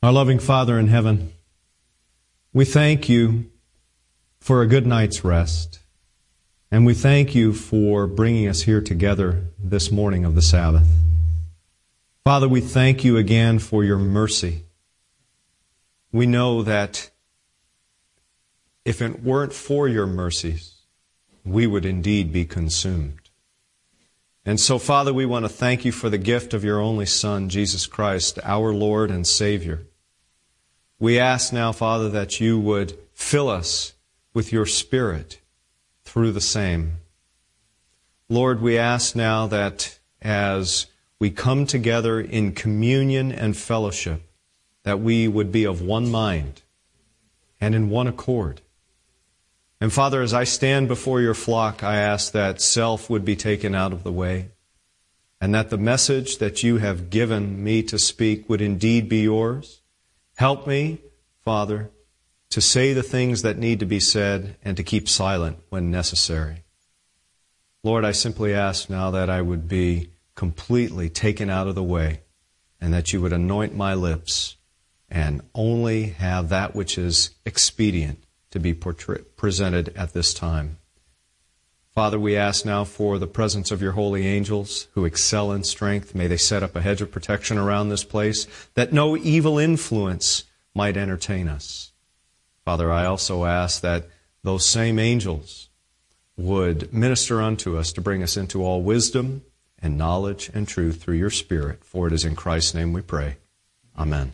Our loving Father in heaven, we thank you for a good night's rest, and we thank you for bringing us here together this morning of the Sabbath. Father, we thank you again for your mercy. We know that if it weren't for your mercies, we would indeed be consumed. And so, Father, we want to thank you for the gift of your only Son, Jesus Christ, our Lord and Savior. We ask now, Father, that you would fill us with your Spirit through the same. Lord, we ask now that as we come together in communion and fellowship, that we would be of one mind and in one accord. And Father, as I stand before your flock, I ask that self would be taken out of the way, and that the message that you have given me to speak would indeed be yours. Help me, Father, to say the things that need to be said and to keep silent when necessary. Lord, I simply ask now that I would be completely taken out of the way and that you would anoint my lips and only have that which is expedient to be presented at this time. Father, we ask now for the presence of your holy angels who excel in strength. May they set up a hedge of protection around this place, that no evil influence might entertain us. Father, I also ask that those same angels would minister unto us to bring us into all wisdom and knowledge and truth through your Spirit. For it is in Christ's name we pray. Amen.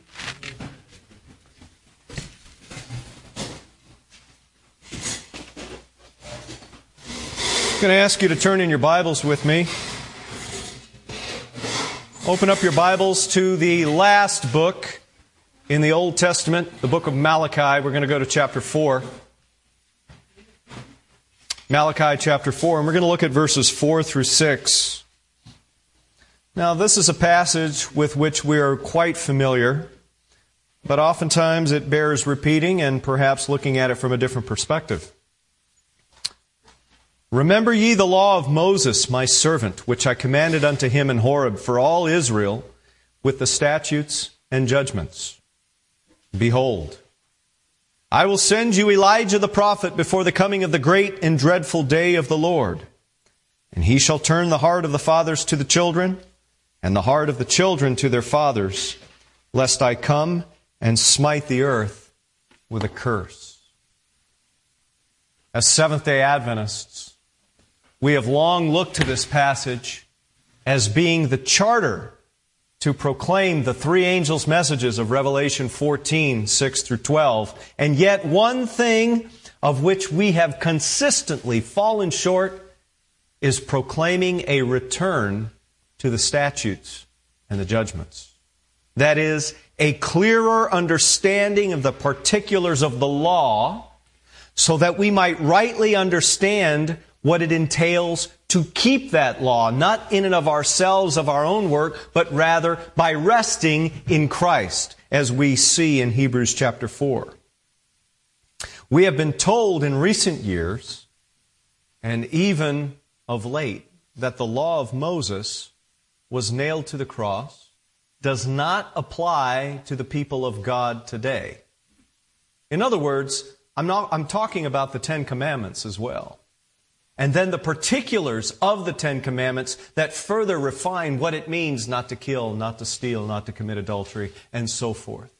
I'm going to ask you to turn in your Bibles with me. Open up your Bibles to the last book in the Old Testament, the book of Malachi. We're going to go to chapter 4. Malachi chapter 4, and we're going to look at verses 4 through 6. Now, this is a passage with which we are quite familiar, but oftentimes it bears repeating and perhaps looking at it from a different perspective. Remember ye the law of Moses, my servant, which I commanded unto him in Horeb for all Israel, with the statutes and judgments. Behold, I will send you Elijah the prophet before the coming of the great and dreadful day of the Lord. And he shall turn the heart of the fathers to the children, and the heart of the children to their fathers, lest I come and smite the earth with a curse. As Seventh-day Adventists, we have long looked to this passage as being the charter to proclaim the three angels' messages of Revelation 14, 6 through 12. And yet one thing of which we have consistently fallen short is proclaiming a return to the statutes and the judgments. That is, a clearer understanding of the particulars of the law so that we might rightly understand what it entails to keep that law, not in and of ourselves, of our own work, but rather by resting in Christ, as we see in Hebrews chapter 4. We have been told in recent years, and even of late, that the law of Moses was nailed to the cross, does not apply to the people of God today. In other words, I'm talking about the Ten Commandments as well. And then the particulars of the Ten Commandments that further refine what it means not to kill, not to steal, not to commit adultery, and so forth.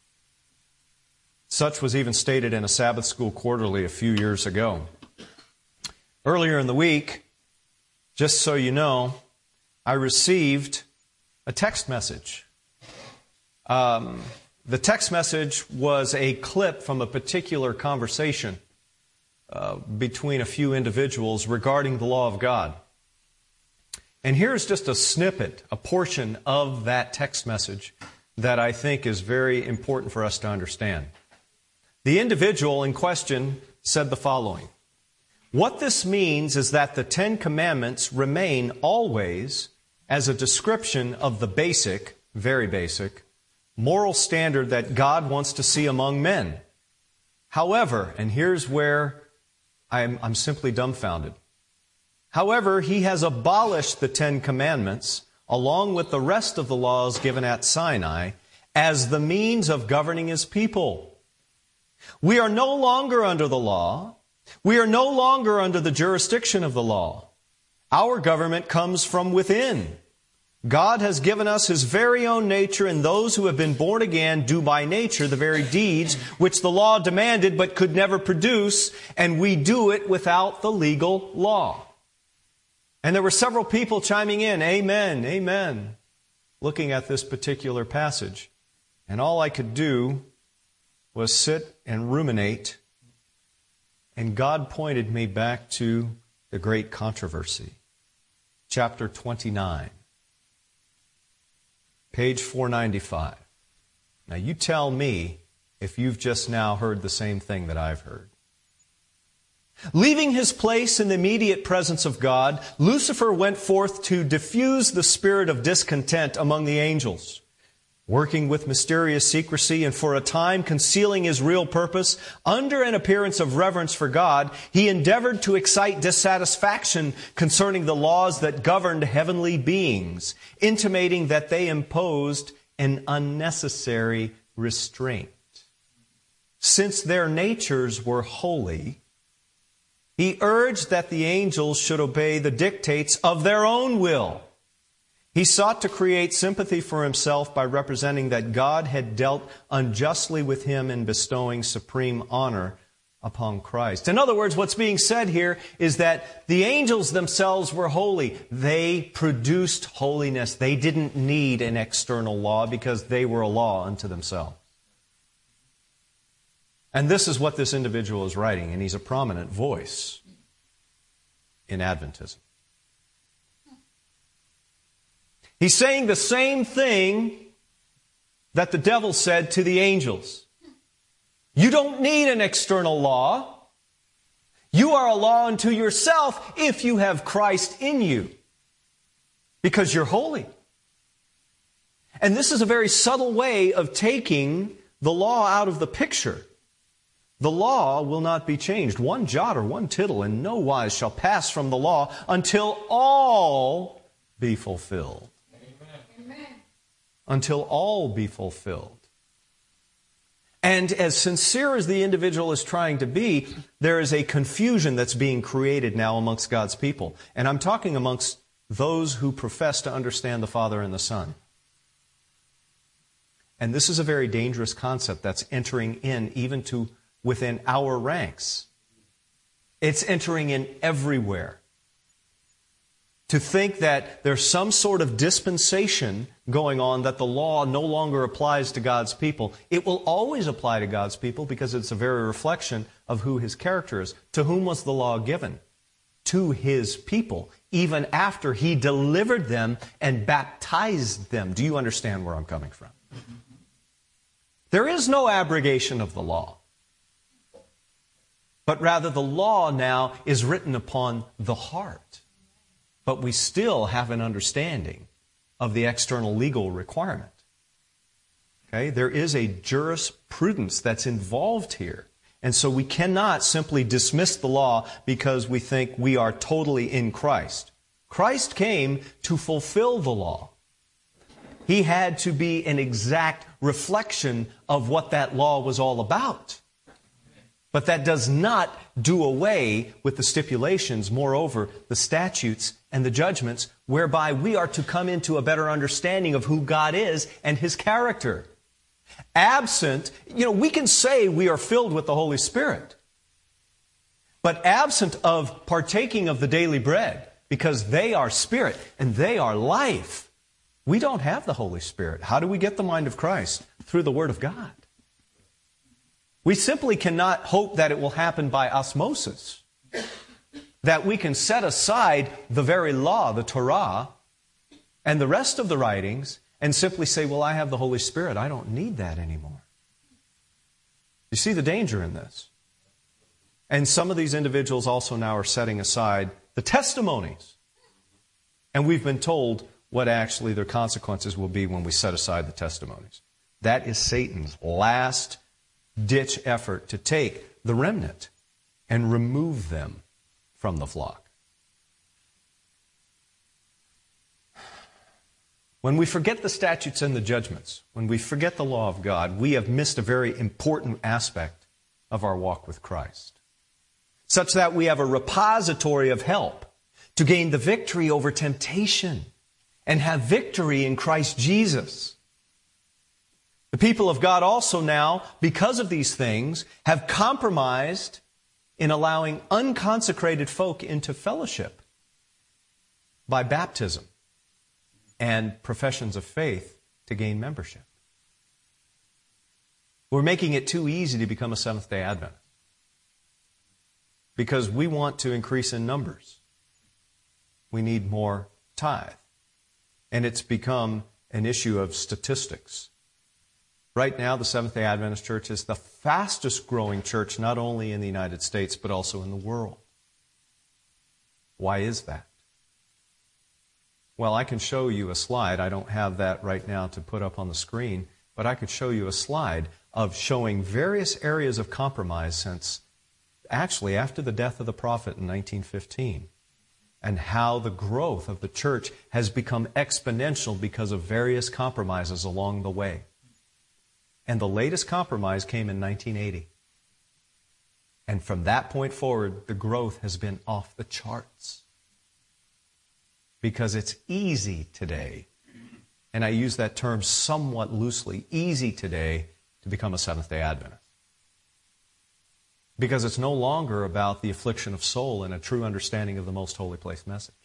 Such was even stated in a Sabbath School Quarterly a few years ago. Earlier in the week, just so you know, I received a text message. The text message was a clip from a particular conversation between a few individuals regarding the law of God. And here's just a snippet, a portion of that text message that I think is very important for us to understand. The individual in question said the following: what this means is that the Ten Commandments remain always as a description of the basic, very basic, moral standard that God wants to see among men. However, and here's where I'm simply dumbfounded. However, He has abolished the Ten Commandments along with the rest of the laws given at Sinai as the means of governing His people. We are no longer under the law. We are no longer under the jurisdiction of the law. Our government comes from within. God has given us His very own nature, and those who have been born again do by nature the very deeds which the law demanded but could never produce, and we do it without the legal law. And there were several people chiming in, amen, amen, looking at this particular passage. And all I could do was sit and ruminate, and God pointed me back to the great controversy. Chapter 29. Page 495. Now you tell me if you've just now heard the same thing that I've heard. Leaving his place in the immediate presence of God, Lucifer went forth to diffuse the spirit of discontent among the angels. Working with mysterious secrecy and for a time concealing his real purpose, under an appearance of reverence for God, he endeavored to excite dissatisfaction concerning the laws that governed heavenly beings, intimating that they imposed an unnecessary restraint. Since their natures were holy, he urged that the angels should obey the dictates of their own will. He sought to create sympathy for himself by representing that God had dealt unjustly with him in bestowing supreme honor upon Christ. In other words, what's being said here is that the angels themselves were holy. They produced holiness. They didn't need an external law because they were a law unto themselves. And this is what this individual is writing, and he's a prominent voice in Adventism. He's saying the same thing that the devil said to the angels. You don't need an external law. You are a law unto yourself if you have Christ in you, because you're holy. And this is a very subtle way of taking the law out of the picture. The law will not be changed. One jot or one tittle in no wise shall pass from the law until all be fulfilled. Until all be fulfilled. And as sincere as the individual is trying to be, there is a confusion that's being created now amongst God's people. And I'm talking amongst those who profess to understand the Father and the Son. And this is a very dangerous concept that's entering in even to within our ranks. It's entering in everywhere. To think that there's some sort of dispensation going on, that the law no longer applies to God's people. It will always apply to God's people because it's a very reflection of who His character is. To whom was the law given? To His people, even after He delivered them and baptized them. Do you understand where I'm coming from? There is no abrogation of the law. But rather the law now is written upon the heart. But we still have an understanding of the external legal requirement. Okay? There is a jurisprudence that's involved here. And so we cannot simply dismiss the law because we think we are totally in Christ. Christ came to fulfill the law. He had to be an exact reflection of what that law was all about. But that does not do away with the stipulations, moreover, the statutes and the judgments, whereby we are to come into a better understanding of who God is and His character. Absent, we can say we are filled with the Holy Spirit. But absent of partaking of the daily bread, because they are spirit and they are life, we don't have the Holy Spirit. How do we get the mind of Christ? Through the Word of God. We simply cannot hope that it will happen by osmosis. That we can set aside the very law, the Torah, and the rest of the writings, and simply say, well, I have the Holy Spirit. I don't need that anymore. You see the danger in this? And some of these individuals also now are setting aside the testimonies. And we've been told what actually their consequences will be when we set aside the testimonies. That is Satan's last ditch effort to take the remnant and remove them from the flock. When we forget the statutes and the judgments, when we forget the law of God, we have missed a very important aspect of our walk with Christ, such that we have a repository of help to gain the victory over temptation and have victory in Christ Jesus. The people of God also now, because of these things, have compromised in allowing unconsecrated folk into fellowship by baptism and professions of faith to gain membership. We're making it too easy to become a Seventh-day Adventist because we want to increase in numbers. We need more tithe. And it's become an issue of statistics. Right now, the Seventh-day Adventist Church is the fastest growing church, not only in the United States, but also in the world. Why is that? Well, I can show you a slide. I don't have that right now to put up on the screen, but I could show you a slide of showing various areas of compromise since actually after the death of the prophet in 1915, and how the growth of the church has become exponential because of various compromises along the way. And the latest compromise came in 1980. And from that point forward, the growth has been off the charts. Because it's easy today, and I use that term somewhat loosely, easy today to become a Seventh-day Adventist. Because it's no longer about the affliction of soul and a true understanding of the most holy place message.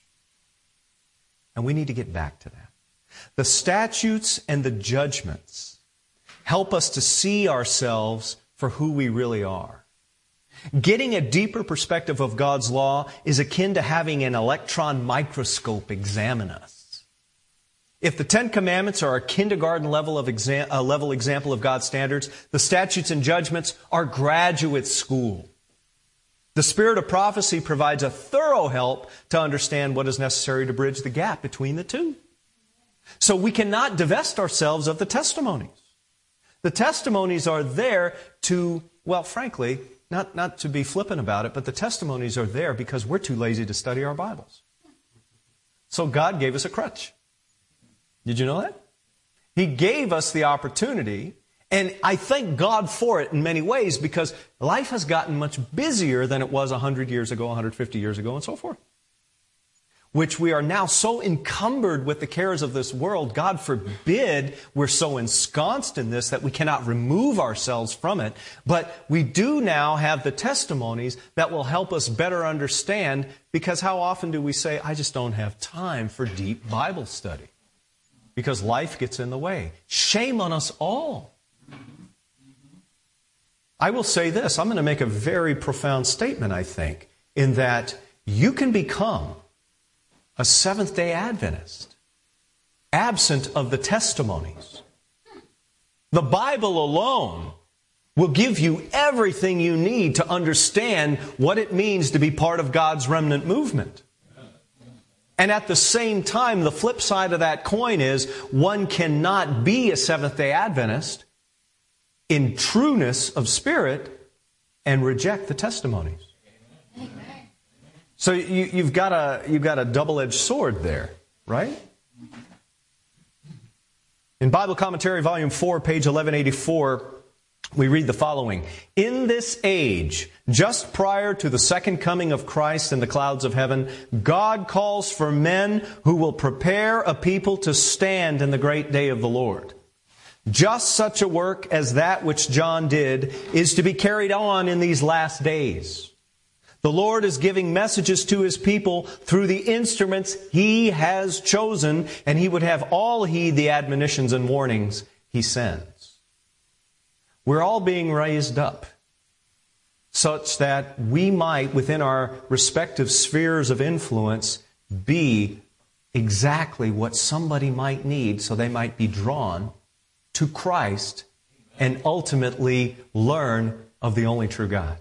And we need to get back to that. The statutes and the judgments help us to see ourselves for who we really are. Getting a deeper perspective of God's law is akin to having an electron microscope examine us. If the Ten Commandments are a kindergarten level example of God's standards, the statutes and judgments are graduate school. The spirit of prophecy provides a thorough help to understand what is necessary to bridge the gap between the two. So we cannot divest ourselves of the testimonies. The testimonies are there to, well, frankly, not to be flippant about it, but the testimonies are there because we're too lazy to study our Bibles. So God gave us a crutch. Did you know that? He gave us the opportunity, and I thank God for it in many ways because life has gotten much busier than it was 100 years ago, 150 years ago, and so forth. Which we are now so encumbered with the cares of this world, God forbid we're so ensconced in this that we cannot remove ourselves from it. But we do now have the testimonies that will help us better understand, because how often do we say, I just don't have time for deep Bible study? Because life gets in the way. Shame on us all. I will say this, I'm going to make a very profound statement, I think, in that you can become a Seventh-day Adventist, absent of the testimonies. The Bible alone will give you everything you need to understand what it means to be part of God's remnant movement. And at the same time, the flip side of that coin is one cannot be a Seventh-day Adventist in trueness of spirit and reject the testimonies. So you've got a double-edged sword there, right? In Bible Commentary, Volume 4, page 1184, we read the following. In this age, just prior to the second coming of Christ in the clouds of heaven, God calls for men who will prepare a people to stand in the great day of the Lord. Just such a work as that which John did is to be carried on in these last days. The Lord is giving messages to His people through the instruments He has chosen, and He would have all heed the admonitions and warnings He sends. We're all being raised up such that we might, within our respective spheres of influence, be exactly what somebody might need so they might be drawn to Christ and ultimately learn of the only true God.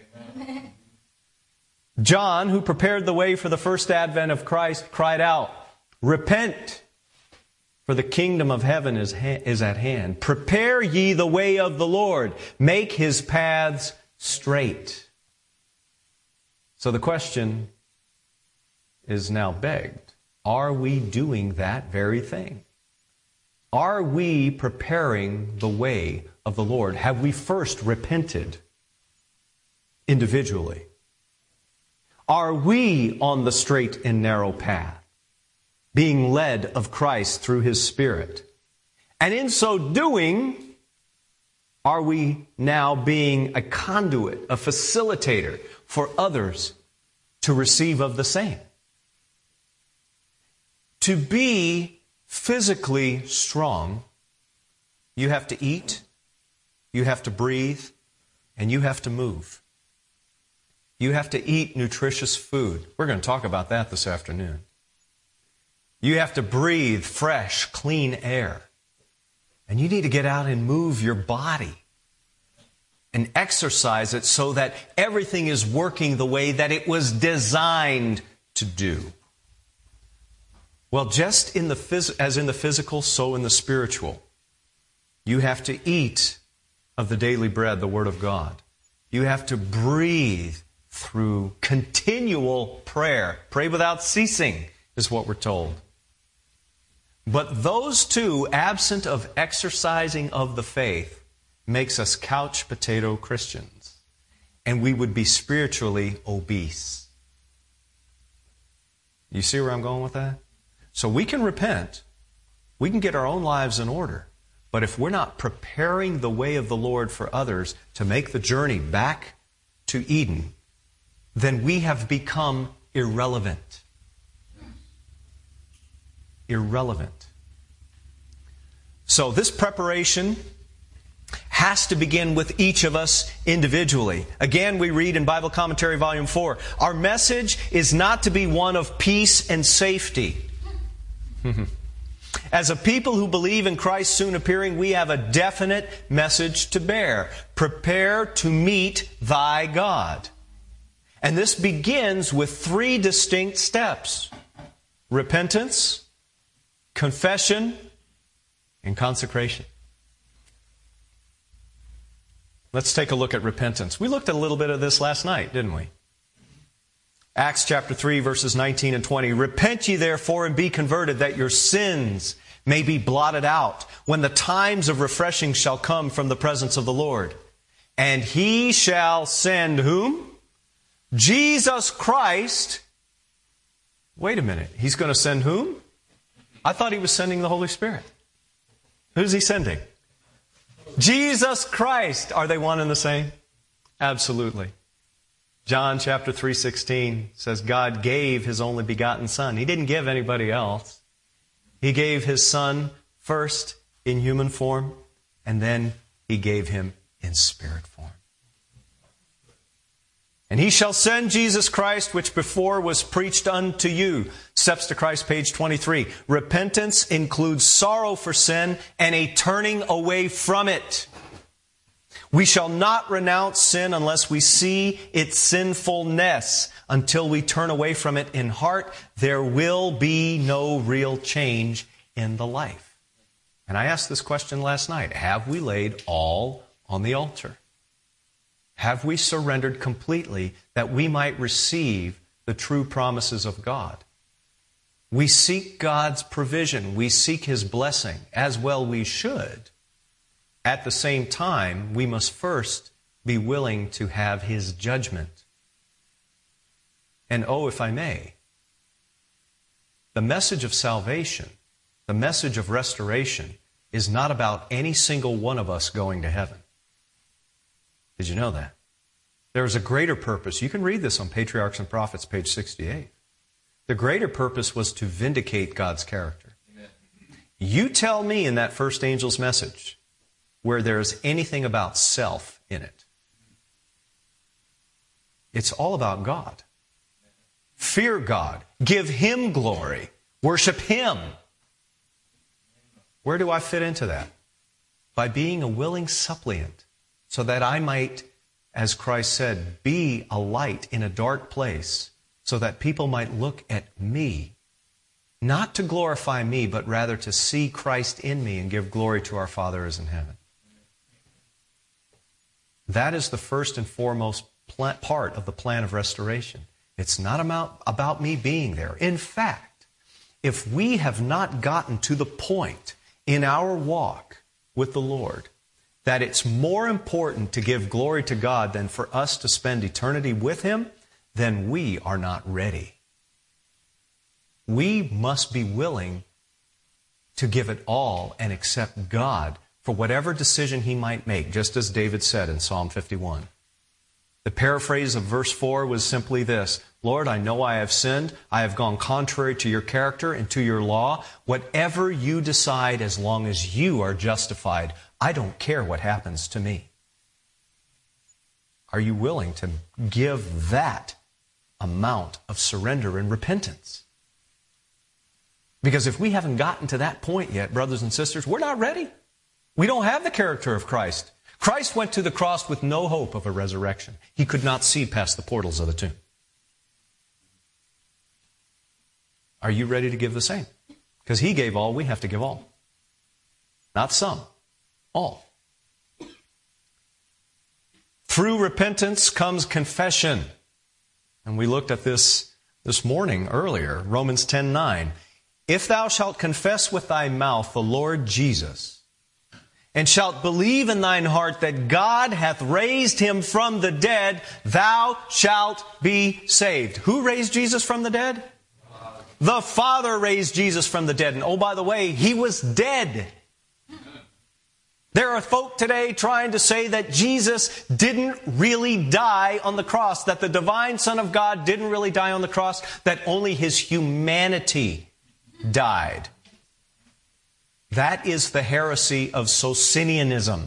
John, who prepared the way for the first advent of Christ, cried out, "Repent, for the kingdom of heaven is at hand. Prepare ye the way of the Lord. Make His paths straight." So the question is now begged, are we doing that very thing? Are we preparing the way of the Lord? Have we first repented individually? Are we on the straight and narrow path, being led of Christ through His Spirit? And in so doing, are we now being a conduit, a facilitator for others to receive of the same? To be physically strong, you have to eat, you have to breathe, and you have to move. You have to eat nutritious food. We're going to talk about that this afternoon. You have to breathe fresh, clean air. And you need to get out and move your body and exercise it so that everything is working the way that it was designed to do. Well, just as in the physical, so in the spiritual. You have to eat of the daily bread, the Word of God. You have to breathe through continual prayer. Pray without ceasing is what we're told. But those two, absent of exercising of the faith, makes us couch potato Christians. And we would be spiritually obese. You see where I'm going with that? So we can repent. We can get our own lives in order. But if we're not preparing the way of the Lord for others to make the journey back to Eden, then we have become irrelevant. Irrelevant. So this preparation has to begin with each of us individually. Again, we read in Bible Commentary Volume 4, our message is not to be one of peace and safety. As a people who believe in Christ's soon appearing, we have a definite message to bear. Prepare to meet thy God. And this begins with 3 distinct steps: repentance, confession, and consecration. Let's take a look at repentance. We looked at a little bit of this last night, didn't we? Acts chapter 3, verses 19 and 20. Repent ye therefore and be converted, that your sins may be blotted out, when the times of refreshing shall come from the presence of the Lord. And He shall send whom? Jesus Christ. Wait a minute. He's going to send whom? I thought He was sending the Holy Spirit. Who's He sending? Jesus Christ. Are they one and the same? Absolutely. John chapter 3:16 says God gave His only begotten Son. He didn't give anybody else. He gave His Son first in human form, and then He gave Him in spirit form. And He shall send Jesus Christ, which before was preached unto you. Steps to Christ, page 23. Repentance includes sorrow for sin and a turning away from it. We shall not renounce sin unless we see its sinfulness. Until we turn away from it in heart, there will be no real change in the life. And I asked this question last night. Have we laid all on the altar? Have we surrendered completely that we might receive the true promises of God? We seek God's provision. We seek His blessing, as well we should. At the same time, we must first be willing to have His judgment. And oh, if I may, the message of salvation, the message of restoration, is not about any single one of us going to heaven. Did you know that? There is a greater purpose. You can read this on Patriarchs and Prophets, page 68. The greater purpose was to vindicate God's character. Amen. You tell me in that first angel's message where there is anything about self in it. It's all about God. Fear God. Give Him glory. Worship Him. Where do I fit into that? By being a willing suppliant, so that I might, as Christ said, be a light in a dark place, so that people might look at me, not to glorify me, but rather to see Christ in me and give glory to our Father who is in heaven. That is the first and foremost part of the plan of restoration. It's not about me being there. In fact, if we have not gotten to the point in our walk with the Lord that it's more important to give glory to God than for us to spend eternity with Him, then we are not ready. We must be willing to give it all and accept God for whatever decision He might make, just as David said in Psalm 51. The paraphrase of verse 4 was simply this: Lord, I know I have sinned. I have gone contrary to your character and to your law. Whatever you decide, as long as you are justified, I don't care what happens to me. Are you willing to give that amount of surrender and repentance? Because if we haven't gotten to that point yet, brothers and sisters, we're not ready. We don't have the character of Christ. Christ went to the cross with no hope of a resurrection. He could not see past the portals of the tomb. Are you ready to give the same? Because He gave all, we have to give all. Not some, all. Through repentance comes confession. And we looked at this morning earlier, Romans 10:9. If thou shalt confess with thy mouth the Lord Jesus, and shalt believe in thine heart that God hath raised Him from the dead, thou shalt be saved. Who raised Jesus from the dead? The Father raised Jesus from the dead. And oh, by the way, He was dead. There are folk today trying to say that Jesus didn't really die on the cross, that the divine Son of God didn't really die on the cross, that only His humanity died. That is the heresy of Socinianism.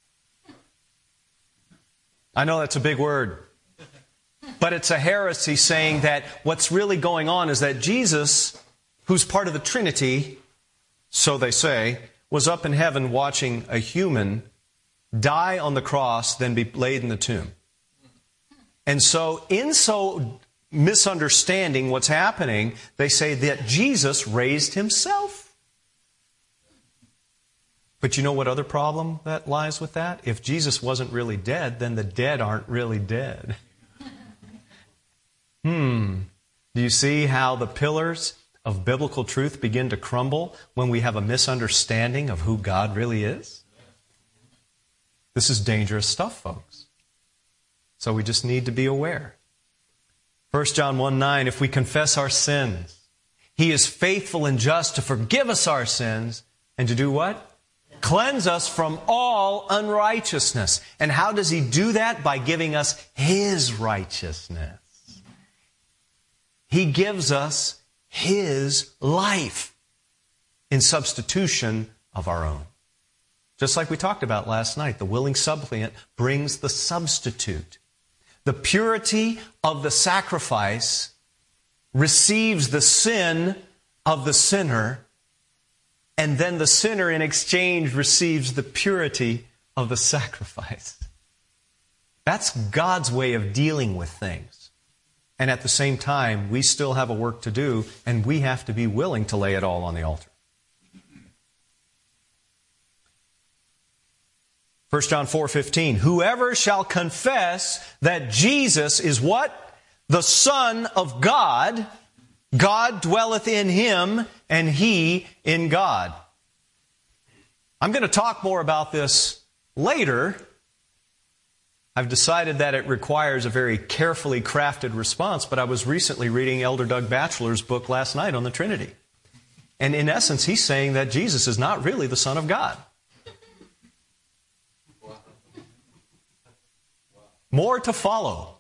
I know that's a big word, but it's a heresy saying that what's really going on is that Jesus, who's part of the Trinity, so they say, was up in heaven watching a human die on the cross, then be laid in the tomb. And so, in so misunderstanding what's happening, they say that Jesus raised Himself. But you know what other problem that lies with that? If Jesus wasn't really dead, then the dead aren't really dead. Do you see how the pillars of biblical truth begin to crumble when we have a misunderstanding of who God really is? This is dangerous stuff, folks. So we just need to be aware. 1 John 1:9, if we confess our sins, He is faithful and just to forgive us our sins and to do what? Cleanse us from all unrighteousness. And how does He do that? By giving us His righteousness. He gives us His life in substitution of our own. Just like we talked about last night, the willing suppliant brings the substitute. The purity of the sacrifice receives the sin of the sinner, and then the sinner in exchange receives the purity of the sacrifice. That's God's way of dealing with things. And at the same time, we still have a work to do, and we have to be willing to lay it all on the altar. 1 John 4:15, whoever shall confess that Jesus is what? The Son of God, God dwelleth in Him, and He in God. I'm going to talk more about this later. I've decided that it requires a very carefully crafted response, but I was recently reading Elder Doug Batchelor's book last night on the Trinity. And in essence, he's saying that Jesus is not really the Son of God. More to follow.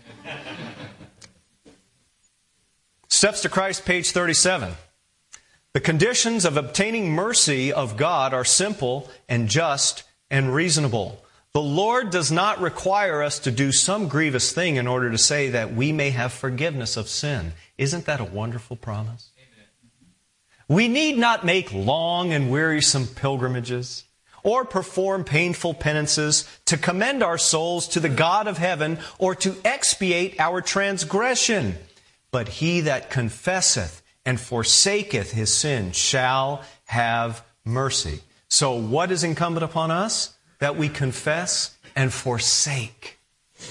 Steps to Christ, page 37. The conditions of obtaining mercy of God are simple and just and reasonable. The Lord does not require us to do some grievous thing in order to say that we may have forgiveness of sin. Isn't that a wonderful promise? Amen. We need not make long and wearisome pilgrimages or perform painful penances to commend our souls to the God of heaven or to expiate our transgression. But he that confesseth and forsaketh his sin shall have mercy. So what is incumbent upon us? That we confess and forsake.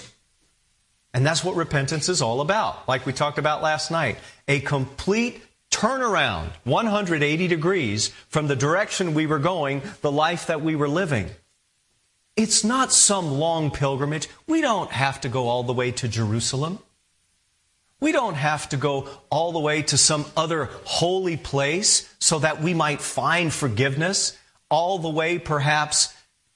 And that's what repentance is all about. Like we talked about last night. A complete turn around 180 degrees from the direction we were going, the life that we were living. It's not some long pilgrimage. We don't have to go all the way to Jerusalem. We don't have to go all the way to some other holy place so that we might find forgiveness, all the way perhaps,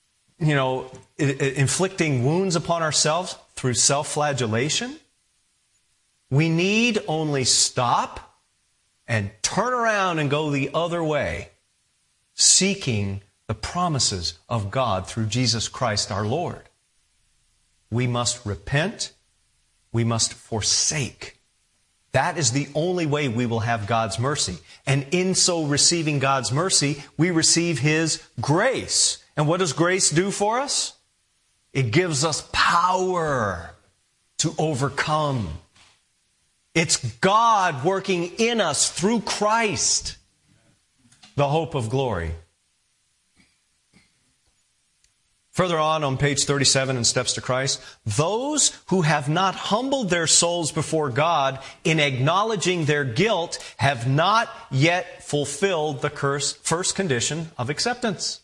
inflicting wounds upon ourselves through self-flagellation. We need only stop and turn around and go the other way, seeking the promises of God through Jesus Christ our Lord. We must repent. We must forsake. That is the only way we will have God's mercy. And in so receiving God's mercy, we receive His grace. And what does grace do for us? It gives us power to overcome. It's God working in us through Christ, the hope of glory. Further on page 37 in Steps to Christ, those who have not humbled their souls before God in acknowledging their guilt have not yet fulfilled the first condition of acceptance.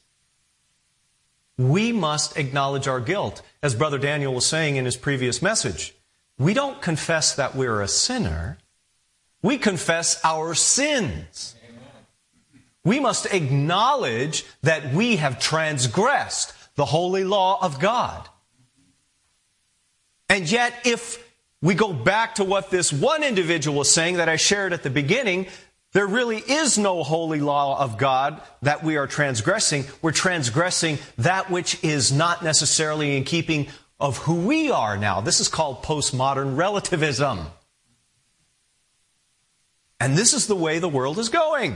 We must acknowledge our guilt. As Brother Daniel was saying in his previous message, we don't confess that we're a sinner. We confess our sins. We must acknowledge that we have transgressed the holy law of God. And yet, if we go back to what this one individual was saying that I shared at the beginning, there really is no holy law of God that we are transgressing. We're transgressing that which is not necessarily in keeping of who we are now. This is called postmodern relativism. And this is the way the world is going.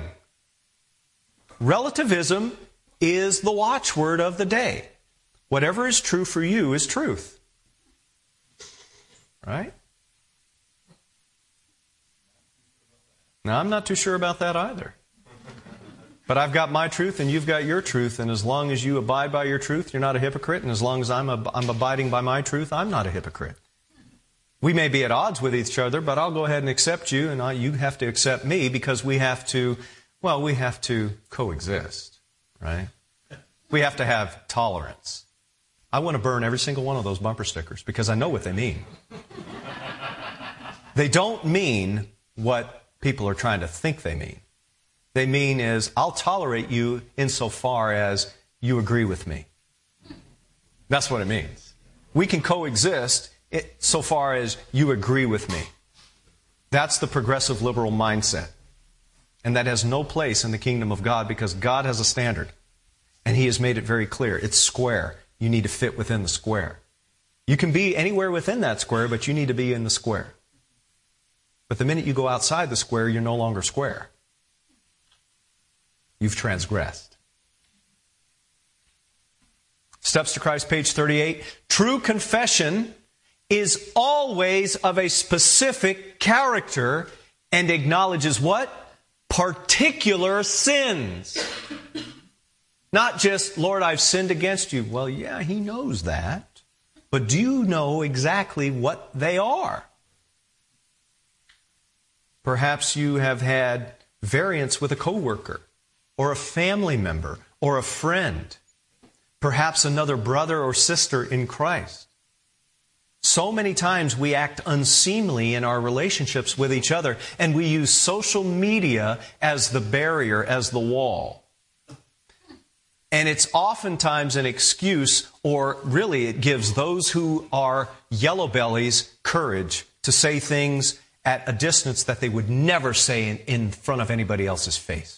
Relativism is the watchword of the day. Whatever is true for you is truth. Right? Now, I'm not too sure about that either. But I've got my truth and you've got your truth. And as long as you abide by your truth, you're not a hypocrite. And as long as I'm abiding by my truth, I'm not a hypocrite. We may be at odds with each other, but I'll go ahead and accept you and you have to accept me because we have to coexist. Right? We have to have tolerance. I want to burn every single one of those bumper stickers because I know what they mean. They don't mean what people are trying to think they mean. They mean is, I'll tolerate you insofar as you agree with me. That's what it means. We can coexist so far as you agree with me. That's the progressive liberal mindset. And that has no place in the kingdom of God because God has a standard. And He has made it very clear. It's square. You need to fit within the square. You can be anywhere within that square, but you need to be in the square. But the minute you go outside the square, you're no longer square. You've transgressed. Steps to Christ, page 38. True confession is always of a specific character and acknowledges what? Particular sins. Not just, Lord, I've sinned against you. Well, yeah, He knows that. But do you know exactly what they are? Perhaps you have had variance with a coworker, or a family member, or a friend. Perhaps another brother or sister in Christ. So many times we act unseemly in our relationships with each other, and we use social media as the barrier, as the wall. And it's oftentimes an excuse, or really it gives those who are yellow bellies courage to say things at a distance that they would never say in front of anybody else's face.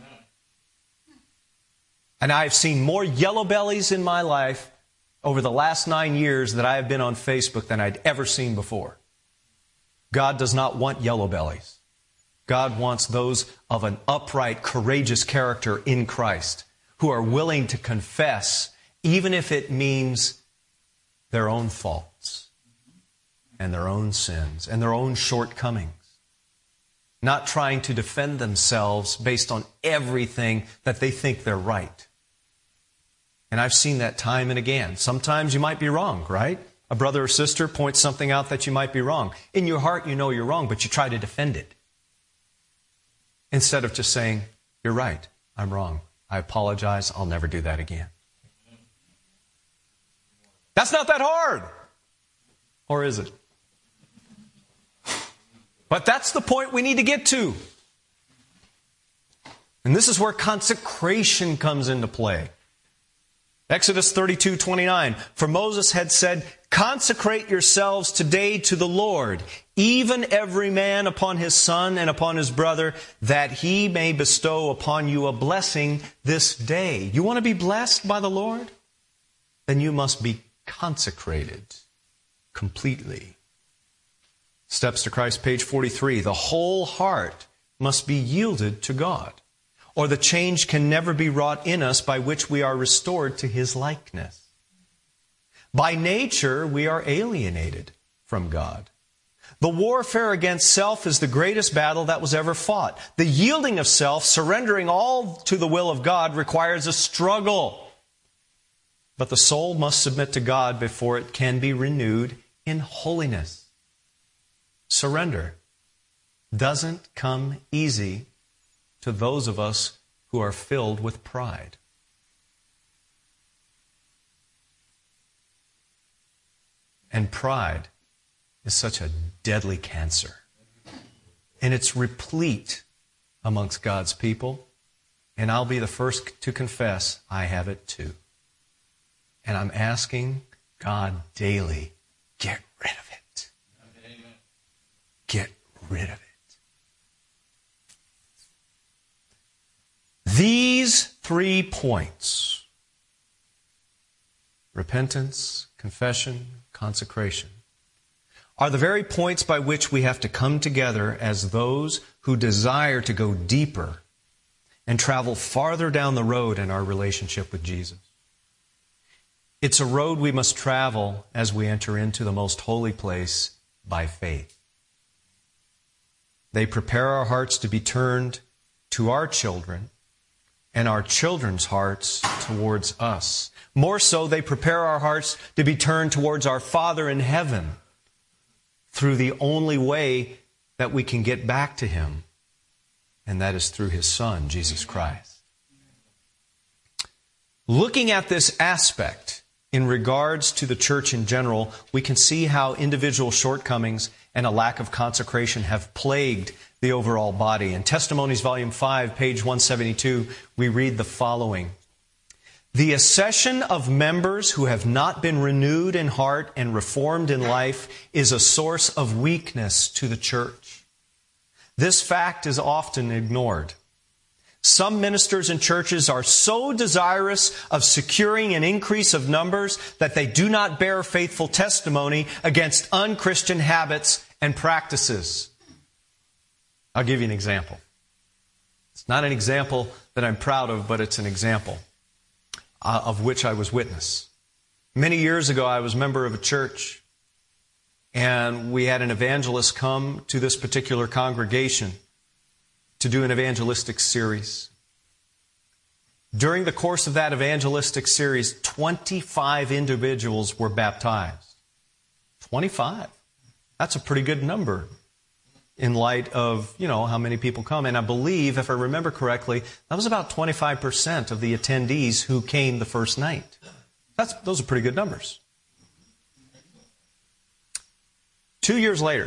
And I've seen more yellow bellies in my life over the last 9 years that I have been on Facebook than I'd ever seen before. God does not want yellow bellies. God wants those of an upright, courageous character in Christ, who are willing to confess, even if it means their own faults and their own sins and their own shortcomings. Not trying to defend themselves based on everything that they think they're right. And I've seen that time and again. Sometimes you might be wrong, right? A brother or sister points something out that you might be wrong. In your heart, you know you're wrong, but you try to defend it. instead of just saying, you're right, I'm wrong. I apologize, I'll never do that again. That's not that hard. Or is it? But that's the point we need to get to. And this is where consecration comes into play. Exodus 32:29. For Moses had said, consecrate yourselves today to the Lord, even every man upon his son and upon his brother, that he may bestow upon you a blessing this day. You want to be blessed by the Lord? Then you must be consecrated completely. Steps to Christ, page 43. The whole heart must be yielded to God, or the change can never be wrought in us by which we are restored to His likeness. By nature, we are alienated from God. The warfare against self is the greatest battle that was ever fought. The yielding of self, surrendering all to the will of God, requires a struggle. But the soul must submit to God before it can be renewed in holiness. Surrender doesn't come easy to those of us who are filled with pride. And pride is such a deadly cancer. And it's replete amongst God's people. And I'll be the first to confess I have it too. And I'm asking God daily, get rid of it. Amen. Get rid of it. These 3 points, repentance, confession, consecration, are the very points by which we have to come together as those who desire to go deeper and travel farther down the road in our relationship with Jesus. It's a road we must travel as we enter into the most holy place by faith. They prepare our hearts to be turned to our children and our children's hearts towards us. More so, they prepare our hearts to be turned towards our Father in heaven through the only way that we can get back to Him, and that is through His Son, Jesus Christ. Looking at this aspect in regards to the church in general, we can see how individual shortcomings and a lack of consecration have plagued the overall body. In Testimonies, Volume 5, page 172, we read the following. The accession of members who have not been renewed in heart and reformed in life is a source of weakness to the church. This fact is often ignored. Some ministers and churches are so desirous of securing an increase of numbers that they do not bear faithful testimony against unchristian habits and practices. I'll give you an example. It's not an example that I'm proud of, but it's an example of which I was witness. Many years ago, I was a member of a church, and we had an evangelist come to this particular congregation to do an evangelistic series. During the course of that evangelistic series, 25 individuals were baptized. 25. That's a pretty good number in light of, how many people come. And I believe, if I remember correctly, that was about 25% of the attendees who came the first night. Those are pretty good numbers. 2 years later,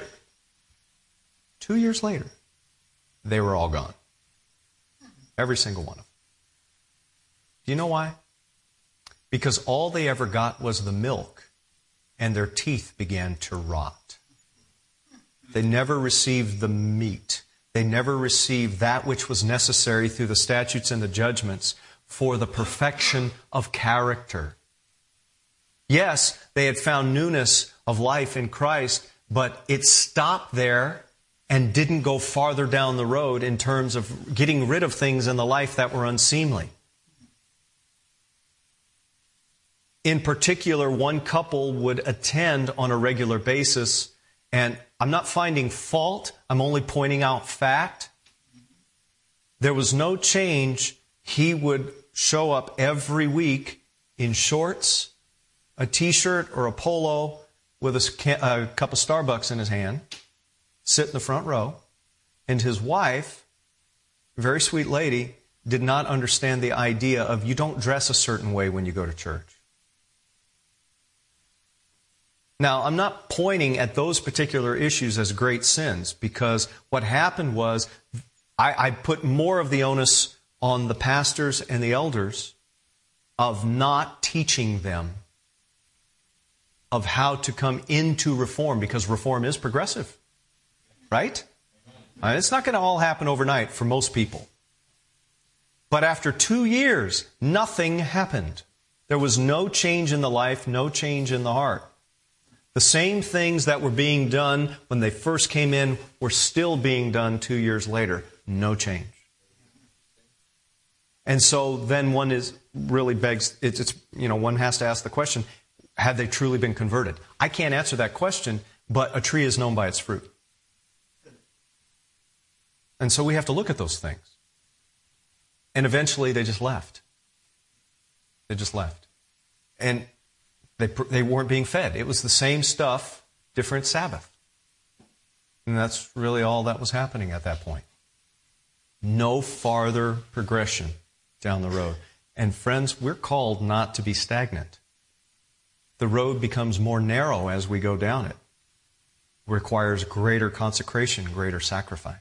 they were all gone. Every single one of them. Do you know why? Because all they ever got was the milk, and their teeth began to rot. They never received the meat. They never received that which was necessary through the statutes and the judgments for the perfection of character. Yes, they had found newness of life in Christ, but it stopped there and didn't go farther down the road in terms of getting rid of things in the life that were unseemly. In particular, one couple would attend on a regular basis, and I'm not finding fault, I'm only pointing out fact. There was no change. He would show up every week in shorts, a t-shirt or a polo with a cup of Starbucks in his hand, sit in the front row, and his wife very sweet lady, did not understand the idea of you don't dress a certain way when you go to church. Now, I'm not pointing at those particular issues as great sins, because what happened was I put more of the onus on the pastors and the elders of not teaching them of how to come into reform, because reform is progressive, right? It's not going to all happen overnight for most people. But after 2 years, nothing happened. There was no change in the life, no change in the heart. The same things that were being done when they first came in were still being done 2 years later. No change. And so then one has to ask the question, have they truly been converted? I can't answer that question, but a tree is known by its fruit. And so we have to look at those things. And eventually they just left. They just left. And they weren't being fed. It was the same stuff, different Sabbath. And that's really all that was happening at that point. No farther progression down the road. And friends, we're called not to be stagnant. The road becomes more narrow as we go down it. It requires greater consecration, greater sacrifice.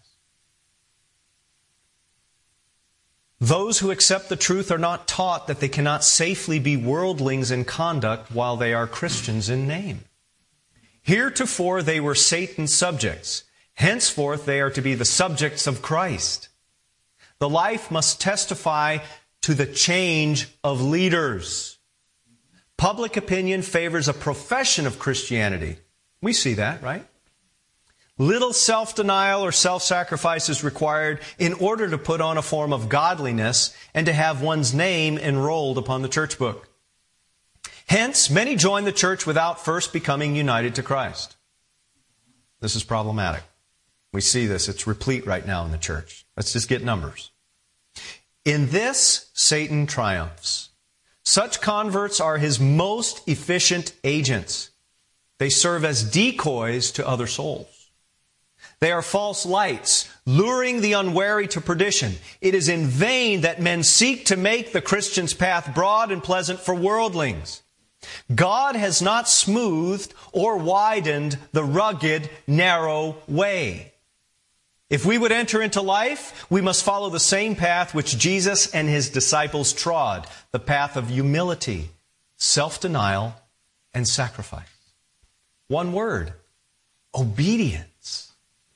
Those who accept the truth are not taught that they cannot safely be worldlings in conduct while they are Christians in name. Heretofore they were Satan's subjects. Henceforth they are to be the subjects of Christ. The life must testify to the change of leaders. Public opinion favors a profession of Christianity. We see that, right? Little self-denial or self-sacrifice is required in order to put on a form of godliness and to have one's name enrolled upon the church book. Hence, many join the church without first becoming united to Christ. This is problematic. We see this. It's replete right now in the church. Let's just get numbers. In this, Satan triumphs. Such converts are his most efficient agents. They serve as decoys to other souls. They are false lights, luring the unwary to perdition. It is in vain that men seek to make the Christian's path broad and pleasant for worldlings. God has not smoothed or widened the rugged, narrow way. If we would enter into life, we must follow the same path which Jesus and his disciples trod, the path of humility, self-denial, and sacrifice. One word, obedience.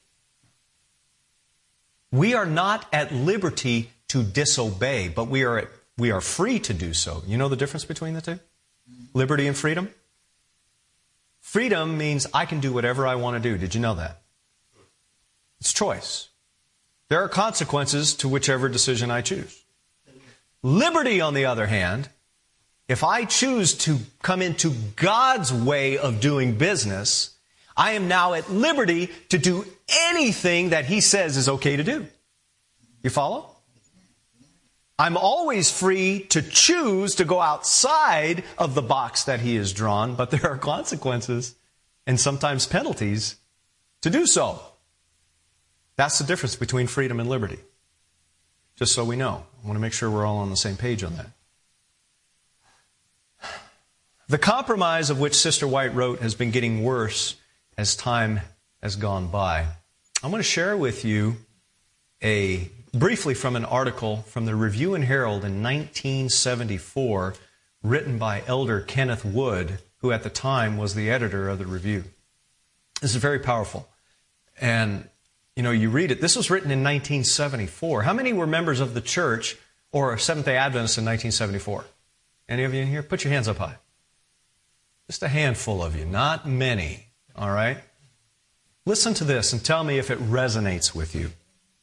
We are not at liberty to disobey, but we are free to do so. You know the difference between the two? Liberty and freedom? Freedom means I can do whatever I want to do. Did you know that? It's choice. There are consequences to whichever decision I choose. Liberty, on the other hand, if I choose to come into God's way of doing business, I am now at liberty to do anything that He says is okay to do. You follow? I'm always free to choose to go outside of the box that He has drawn, but there are consequences and sometimes penalties to do so. That's the difference between freedom and liberty. Just so we know. I want to make sure we're all on the same page on that. The compromise of which Sister White wrote has been getting worse as time has gone by. I'm going to share with you briefly from an article from the Review and Herald in 1974, written by Elder Kenneth Wood, who at the time was the editor of the Review. This is very powerful. And, you read it. This was written in 1974. How many were members of the church or Seventh-day Adventists in 1974? Any of you in here? Put your hands up high. Just a handful of you, not many. All right? Listen to this and tell me if it resonates with you.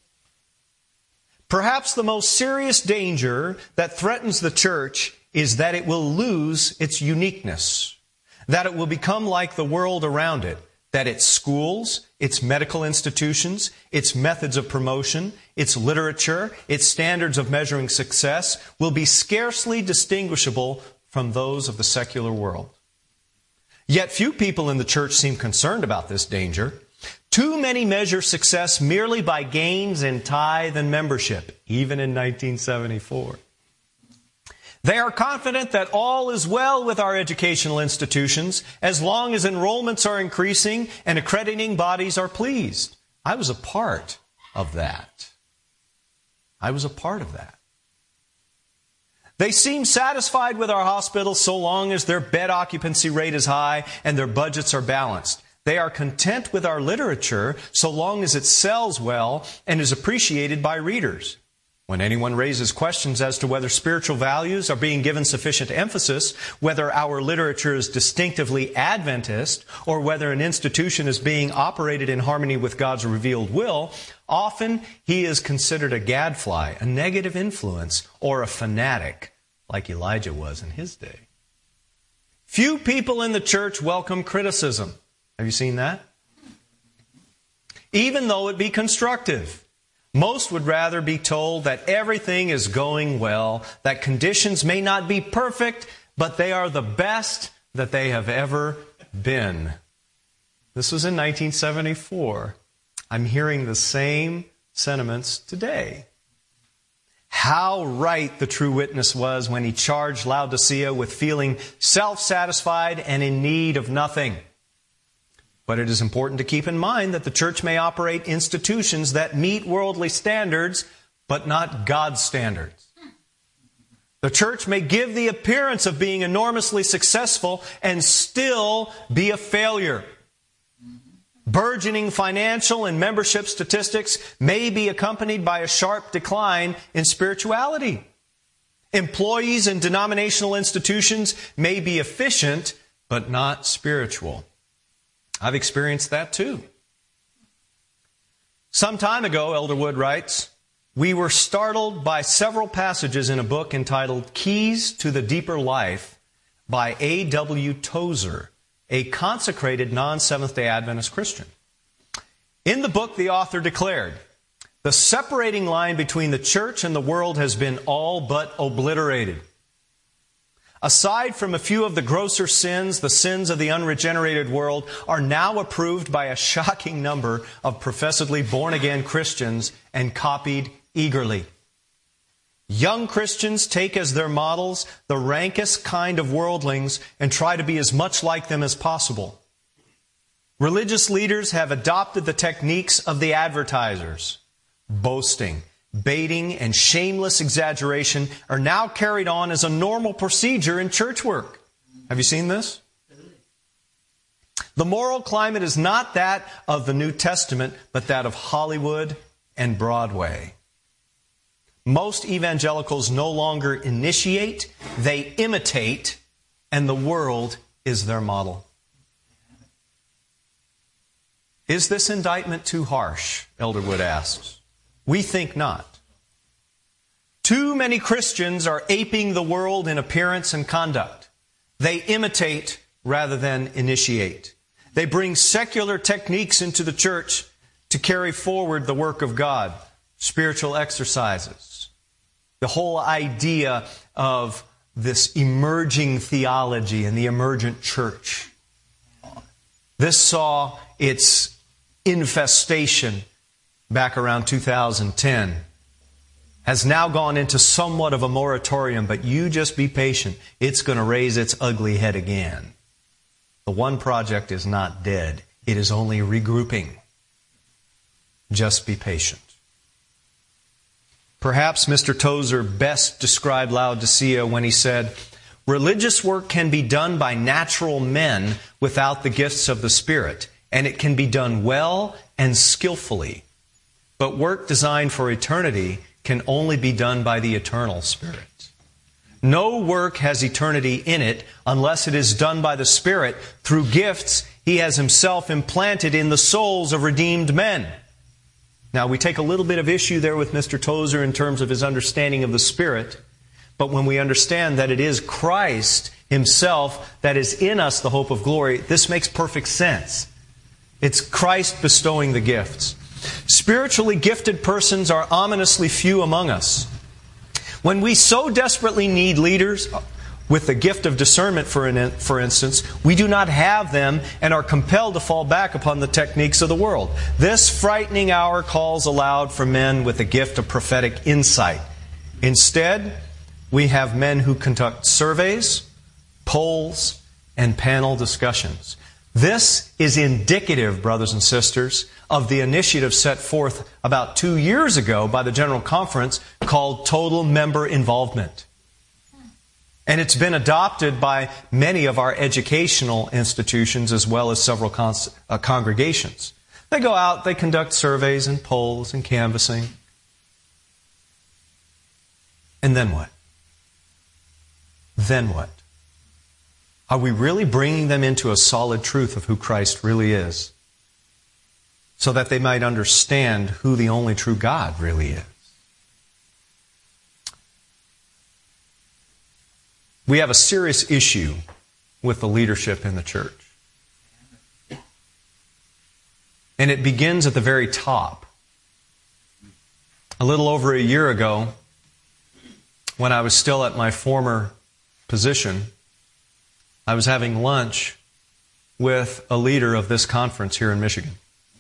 Perhaps the most serious danger that threatens the church is that it will lose its uniqueness, that it will become like the world around it, that its schools, its medical institutions, its methods of promotion, its literature, its standards of measuring success will be scarcely distinguishable from those of the secular world. Yet few people in the church seem concerned about this danger. Too many measure success merely by gains in tithe and membership, even in 1974. They are confident that all is well with our educational institutions as long as enrollments are increasing and accrediting bodies are pleased. I was a part of that. They seem satisfied with our hospitals so long as their bed occupancy rate is high and their budgets are balanced. They are content with our literature so long as it sells well and is appreciated by readers. When anyone raises questions as to whether spiritual values are being given sufficient emphasis, whether our literature is distinctively Adventist, or whether an institution is being operated in harmony with God's revealed will, often he is considered a gadfly, a negative influence, or a fanatic, like Elijah was in his day. Few people in the church welcome criticism. Have you seen that? Even though it be constructive. Most would rather be told that everything is going well, that conditions may not be perfect, but they are the best that they have ever been. This was in 1974. I'm hearing the same sentiments today. How right the true witness was when he charged Laodicea with feeling self-satisfied and in need of nothing. But it is important to keep in mind that the church may operate institutions that meet worldly standards, but not God's standards. The church may give the appearance of being enormously successful and still be a failure. Burgeoning financial and membership statistics may be accompanied by a sharp decline in spirituality. Employees in denominational institutions may be efficient, but not spiritual. I've experienced that too. Some time ago, Elder Wood writes, we were startled by several passages in a book entitled Keys to the Deeper Life by A.W. Tozer, a consecrated non-Seventh-day Adventist Christian. In the book, the author declared, the separating line between the church and the world has been all but obliterated. Aside from a few of the grosser sins, the sins of the unregenerated world are now approved by a shocking number of professedly born-again Christians and copied eagerly. Young Christians take as their models the rankest kind of worldlings and try to be as much like them as possible. Religious leaders have adopted the techniques of the advertisers. Boasting, baiting, and shameless exaggeration are now carried on as a normal procedure in church work. Have you seen this? The moral climate is not that of the New Testament, but that of Hollywood and Broadway. Most evangelicals no longer initiate, they imitate, and the world is their model. Is this indictment too harsh? Elder Wood asks. We think not. Too many Christians are aping the world in appearance and conduct. They imitate rather than initiate. They bring secular techniques into the church to carry forward the work of God, spiritual exercises. The whole idea of this emerging theology and the emergent church. This saw its infestation back around 2010, has now gone into somewhat of a moratorium, but you just be patient. It's going to raise its ugly head again. The One Project is not dead. It is only regrouping. Just be patient. Perhaps Mr. Tozer best described Laodicea when he said, religious work can be done by natural men without the gifts of the Spirit, and it can be done well and skillfully. But work designed for eternity can only be done by the eternal Spirit. No work has eternity in it unless it is done by the Spirit through gifts He has Himself implanted in the souls of redeemed men. Now, we take a little bit of issue there with Mr. Tozer in terms of his understanding of the Spirit, but when we understand that it is Christ Himself that is in us the hope of glory, this makes perfect sense. It's Christ bestowing the gifts. Spiritually gifted persons are ominously few among us. When we so desperately need leaders, with the gift of discernment, for instance, we do not have them and are compelled to fall back upon the techniques of the world. This frightening hour calls aloud for men with the gift of prophetic insight. Instead, we have men who conduct surveys, polls, and panel discussions. This is indicative, brothers and sisters, of the initiative set forth about 2 years ago by the General Conference called Total Member Involvement. And it's been adopted by many of our educational institutions as well as several congregations. They go out, they conduct surveys and polls and canvassing. And then what? Then what? Are we really bringing them into a solid truth of who Christ really is? So that they might understand who the only true God really is. We have a serious issue with the leadership in the church. And it begins at the very top. A little over a year ago, when I was still at my former position, I was having lunch with a leader of this conference here in Michigan.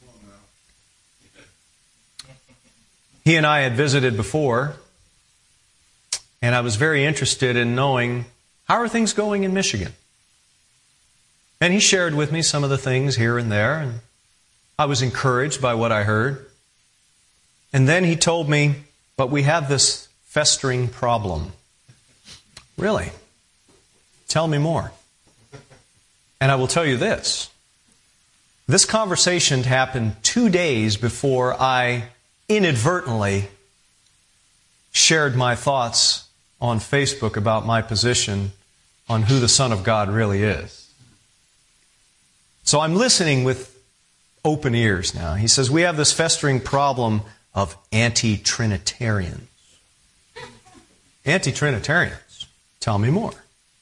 He and I had visited before, and I was very interested in knowing, how are things going in Michigan? And he shared with me some of the things here and there, and I was encouraged by what I heard. And then he told me, but we have this festering problem. Really? Tell me more. And I will tell you this. This conversation happened 2 days before I inadvertently shared my thoughts on Facebook about my position on who the Son of God really is. So I'm listening with open ears now. He says, we have this festering problem of anti-Trinitarians. Anti-Trinitarians? Tell me more.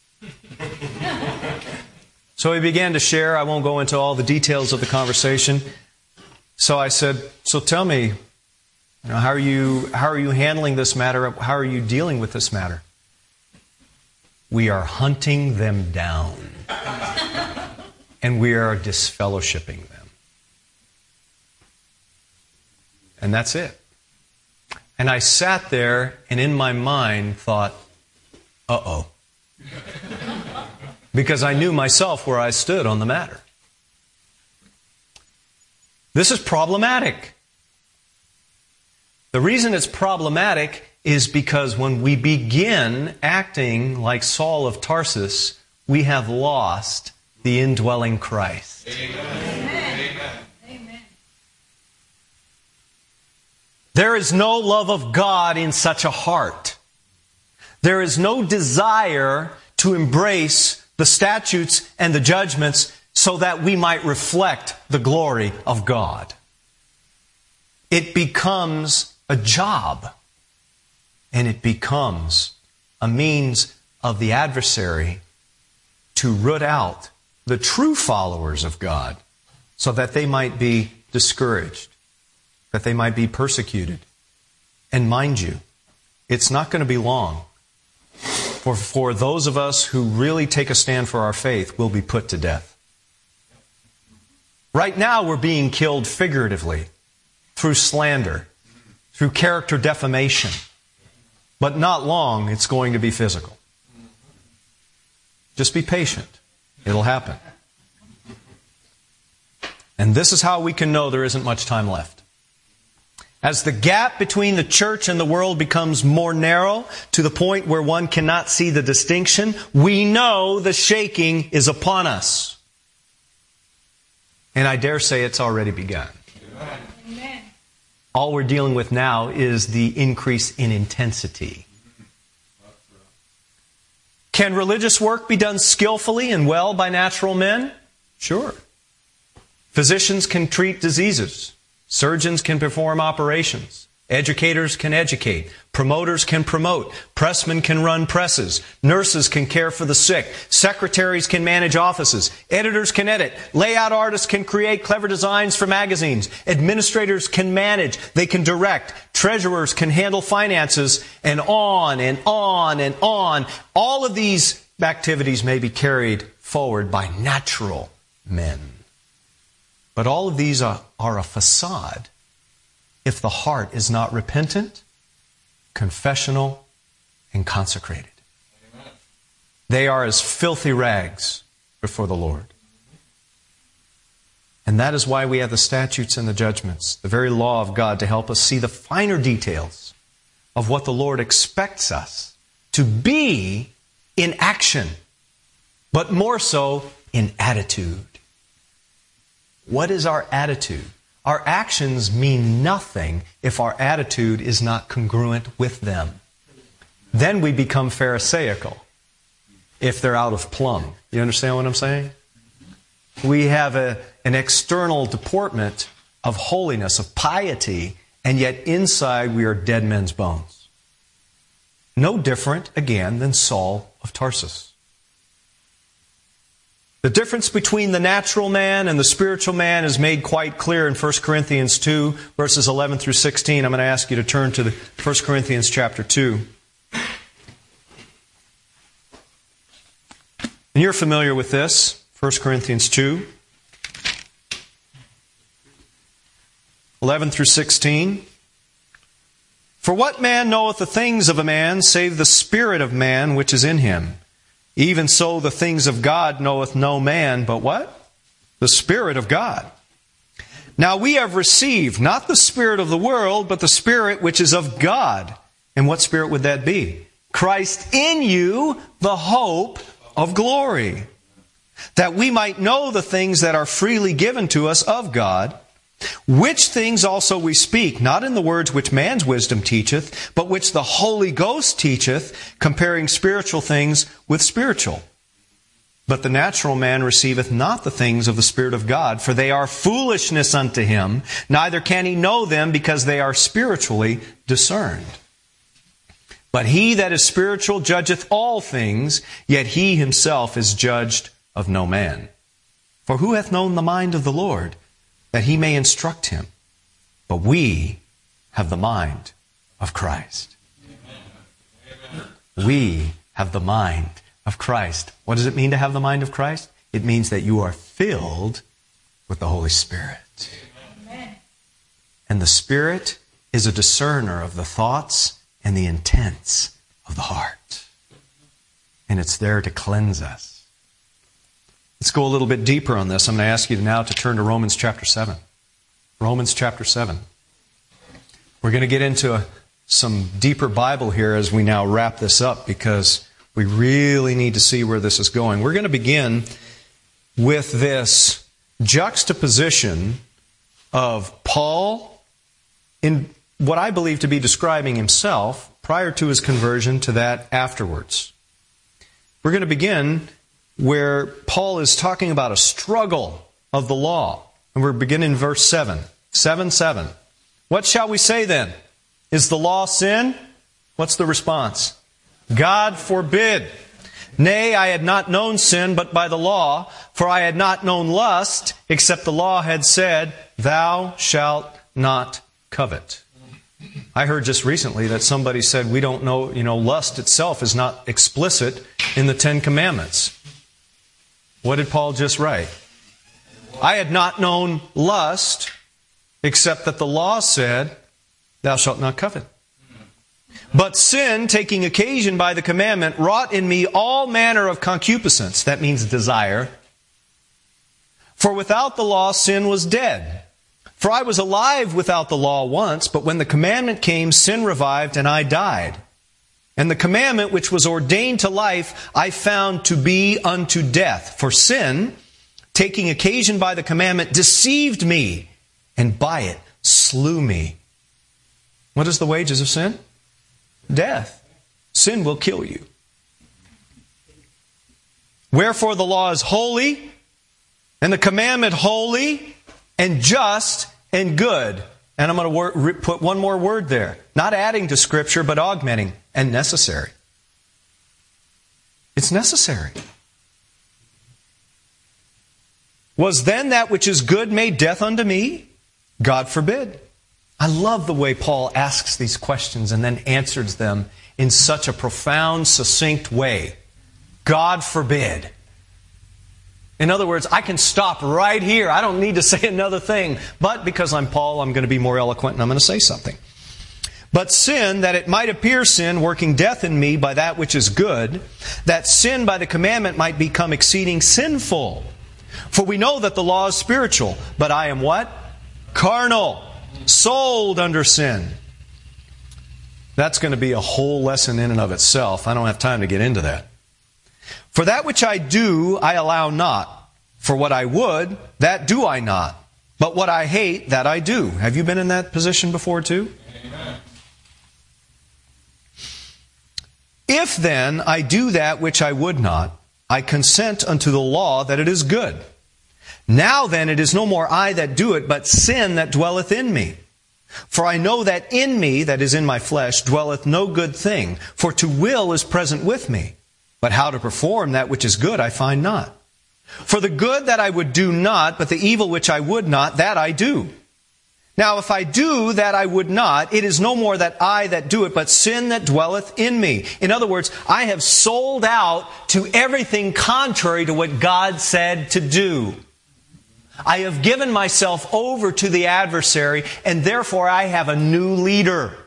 So he began to share. I won't go into all the details of the conversation. So I said, so tell me, how are you handling this matter? How are you dealing with this matter? We are hunting them down. And we are disfellowshipping them. And that's it. And I sat there and in my mind thought, uh-oh. Because I knew myself where I stood on the matter. This is problematic. The reason it's problematic is because when we begin acting like Saul of Tarsus, we have lost the indwelling Christ. Amen. Amen. There is no love of God in such a heart. There is no desire to embrace the statutes and the judgments so that we might reflect the glory of God. It becomes a job, and it becomes a means of the adversary to root out the true followers of God so that they might be discouraged, that they might be persecuted. And mind you, it's not going to be long. For those of us who really take a stand for our faith will be put to death. Right now we're being killed figuratively through slander, through character defamation. But not long it's going to be physical. Just be patient. It'll happen. And this is how we can know there isn't much time left. As the gap between the church and the world becomes more narrow to the point where one cannot see the distinction, we know the shaking is upon us. And I dare say it's already begun. Amen. All we're dealing with now is the increase in intensity. Can religious work be done skillfully and well by natural men? Sure. Physicians can treat diseases. Surgeons can perform operations. Educators can educate. Promoters can promote. Pressmen can run presses. Nurses can care for the sick. Secretaries can manage offices. Editors can edit. Layout artists can create clever designs for magazines. Administrators can manage. They can direct. Treasurers can handle finances. And on and on and on. All of these activities may be carried forward by natural men. But all of these are a facade if the heart is not repentant, confessional, and consecrated. Amen. They are as filthy rags before the Lord. And that is why we have the statutes and the judgments, the very law of God, to help us see the finer details of what the Lord expects us to be in action, but more so in attitude. What is our attitude? Our actions mean nothing if our attitude is not congruent with them. Then we become Pharisaical if they're out of plumb. You understand what I'm saying? We have an external deportment of holiness, of piety, and yet inside we are dead men's bones. No different, again, than Saul of Tarsus. The difference between the natural man and the spiritual man is made quite clear in 1 Corinthians 2, verses 11 through 16. I'm going to ask you to turn to 1 Corinthians chapter 2. And you're familiar with this, 1 Corinthians 2, 11 through 16. For what man knoweth the things of a man, save the spirit of man which is in him? Even so the things of God knoweth no man, but what? The Spirit of God. Now we have received not the spirit of the world, but the Spirit which is of God. And what Spirit would that be? Christ in you, the hope of glory. That we might know the things that are freely given to us of God, which things also we speak, not in the words which man's wisdom teacheth, but which the Holy Ghost teacheth, comparing spiritual things with spiritual. But the natural man receiveth not the things of the Spirit of God, for they are foolishness unto him, neither can he know them, because they are spiritually discerned. But he that is spiritual judgeth all things, yet he himself is judged of no man. For who hath known the mind of the Lord, that he may instruct him? But we have the mind of Christ. Amen. We have the mind of Christ. What does it mean to have the mind of Christ? It means that you are filled with the Holy Spirit. Amen. And the Spirit is a discerner of the thoughts and the intents of the heart. And it's there to cleanse us. Let's go a little bit deeper on this. I'm going to ask you now to turn to Romans chapter 7. Romans chapter 7. We're going to get into some deeper Bible here as we now wrap this up, because we really need to see where this is going. We're going to begin with this juxtaposition of Paul in what I believe to be describing himself prior to his conversion to that afterwards. We're going to begin where Paul is talking about a struggle of the law. And we're beginning in verse 7. 7:7. What shall we say then? Is the law sin? What's the response? God forbid. Nay, I had not known sin but by the law, for I had not known lust, except the law had said, Thou shalt not covet. I heard just recently that somebody said we don't know, lust itself is not explicit in the Ten Commandments. What did Paul just write? I had not known lust, except that the law said, Thou shalt not covet. But sin, taking occasion by the commandment, wrought in me all manner of concupiscence. That means desire. For without the law, sin was dead. For I was alive without the law once, but when the commandment came, sin revived, and I died. And the commandment which was ordained to life, I found to be unto death. For sin, taking occasion by the commandment, deceived me, and by it slew me. What is the wages of sin? Death. Sin will kill you. Wherefore the law is holy, and the commandment holy, and just, and good. And I'm going to put one more word there. Not adding to Scripture, but augmenting. And necessary. It's necessary. Was then that which is good made death unto me? God forbid. I love the way Paul asks these questions and then answers them in such a profound, succinct way. God forbid. In other words, I can stop right here. I don't need to say another thing. But because I'm Paul, I'm going to be more eloquent and I'm going to say something. But sin, that it might appear sin, working death in me by that which is good, that sin by the commandment might become exceeding sinful. For we know that the law is spiritual, but I am what? Carnal, sold under sin. That's going to be a whole lesson in and of itself. I don't have time to get into that. For that which I do, I allow not. For what I would, that do I not. But what I hate, that I do. Have you been in that position before too? Amen. If then I do that which I would not, I consent unto the law that it is good. Now then it is no more I that do it, but sin that dwelleth in me. For I know that in me, that is in my flesh, dwelleth no good thing. For to will is present with me. But how to perform that which is good I find not. For the good that I would do not, but the evil which I would not, that I do. Now if I do that I would not, it is no more that I that do it, but sin that dwelleth in me. In other words, I have sold out to everything contrary to what God said to do. I have given myself over to the adversary, and therefore I have a new leader.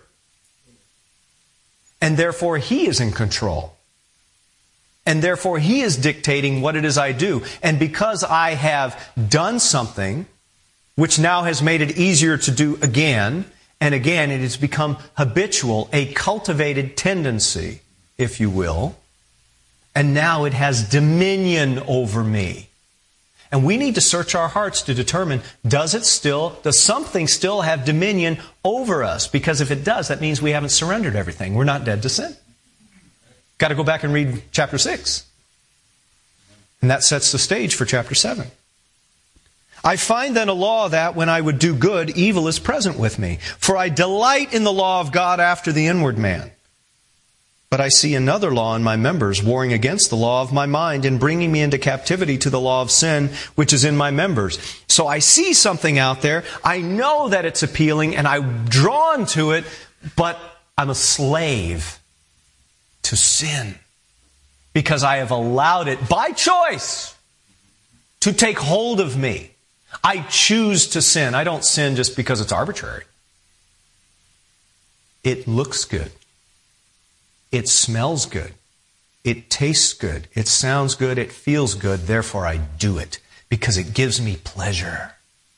And therefore he is in control. And therefore he is dictating what it is I do. And because I have done something which now has made it easier to do again and again, it has become habitual, a cultivated tendency, if you will. And now it has dominion over me. And we need to search our hearts to determine, does something still have dominion over us? Because if it does, that means we haven't surrendered everything. We're not dead to sin. Got to go back and read chapter 6. And that sets the stage for chapter 7. I find then a law that when I would do good, evil is present with me. For I delight in the law of God after the inward man. But I see another law in my members, warring against the law of my mind and bringing me into captivity to the law of sin, which is in my members. So I see something out there. I know that it's appealing and I'm drawn to it, but I'm a slave to sin because I have allowed it by choice to take hold of me. I choose to sin. I don't sin just because it's arbitrary. It looks good. It smells good. It tastes good. It sounds good. It feels good. Therefore, I do it because it gives me pleasure.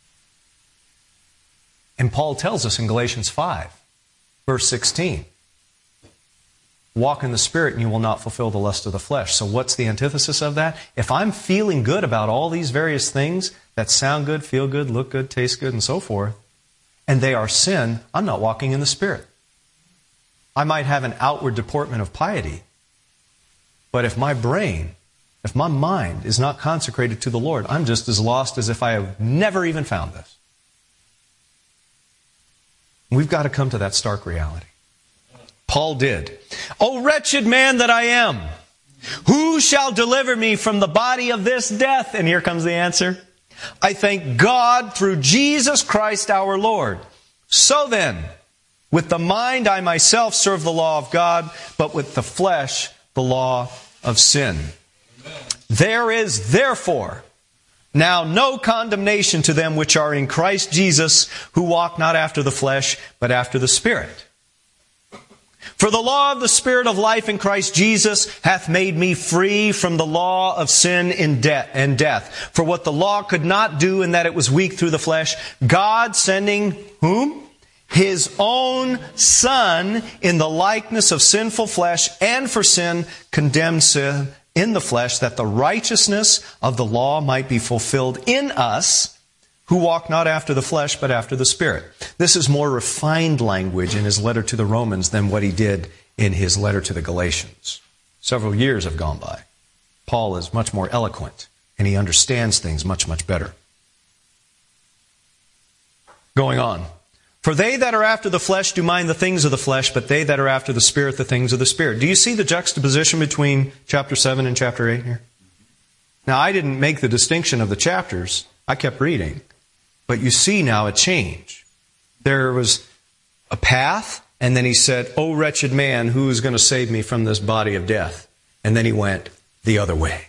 And Paul tells us in Galatians 5, verse 16, walk in the Spirit and you will not fulfill the lust of the flesh. So what's the antithesis of that? If I'm feeling good about all these various things that sound good, feel good, look good, taste good, and so forth, and they are sin, I'm not walking in the Spirit. I might have an outward deportment of piety, but if my brain, if my mind is not consecrated to the Lord, I'm just as lost as if I have never even found this. We've got to come to that stark reality. Paul did. O wretched man that I am, who shall deliver me from the body of this death? And here comes the answer. I thank God through Jesus Christ our Lord. So then, with the mind I myself serve the law of God, but with the flesh the law of sin. Amen. There is therefore now no condemnation to them which are in Christ Jesus, who walk not after the flesh, but after the Spirit. For the law of the Spirit of life in Christ Jesus hath made me free from the law of sin and death. For what the law could not do in that it was weak through the flesh, God sending whom? His own Son in the likeness of sinful flesh, and for sin condemned sin in the flesh, that the righteousness of the law might be fulfilled in us, who walk not after the flesh, but after the Spirit. This is more refined language in his letter to the Romans than what he did in his letter to the Galatians. Several years have gone by. Paul is much more eloquent, and he understands things much, much better. Going on. For they that are after the flesh do mind the things of the flesh, but they that are after the Spirit, the things of the Spirit. Do you see the juxtaposition between chapter 7 and chapter 8 here? Now, I didn't make the distinction of the chapters. I kept reading. But you see now a change. There was a path, and then he said, O wretched man, who is going to save me from this body of death? And then he went, the other way.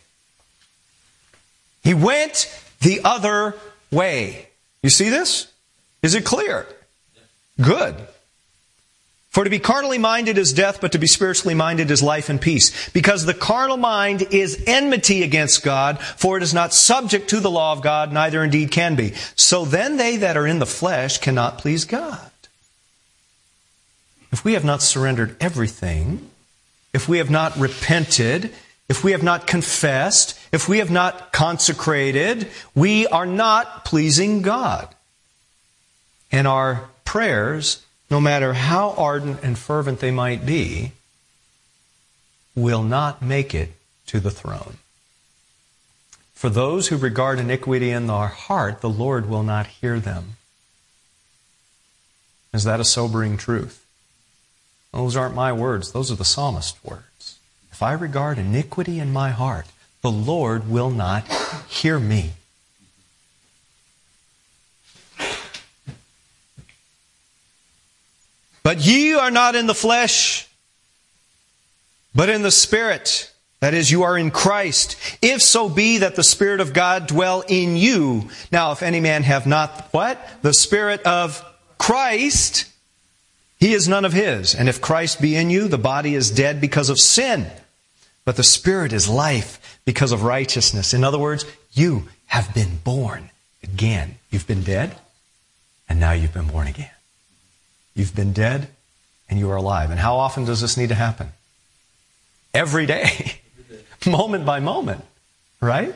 He went the other way. You see this? Is it clear? Good. For to be carnally minded is death, but to be spiritually minded is life and peace. Because the carnal mind is enmity against God, for it is not subject to the law of God, neither indeed can be. So then they that are in the flesh cannot please God. If we have not surrendered everything, if we have not repented, if we have not confessed, if we have not consecrated, we are not pleasing God. And our prayers, no matter how ardent and fervent they might be, will not make it to the throne. For those who regard iniquity in their heart, the Lord will not hear them. Is that a sobering truth? Those aren't my words. Those are the psalmist's words. If I regard iniquity in my heart, the Lord will not hear me. But ye are not in the flesh, but in the Spirit. That is, you are in Christ. If so be that the Spirit of God dwell in you. Now, if any man have not what? The Spirit of Christ, he is none of his. And if Christ be in you, the body is dead because of sin. But the Spirit is life because of righteousness. In other words, you have been born again. You've been dead, and now you've been born again. You've been dead, and you are alive. And how often does this need to happen? Every day. Moment by moment. Right?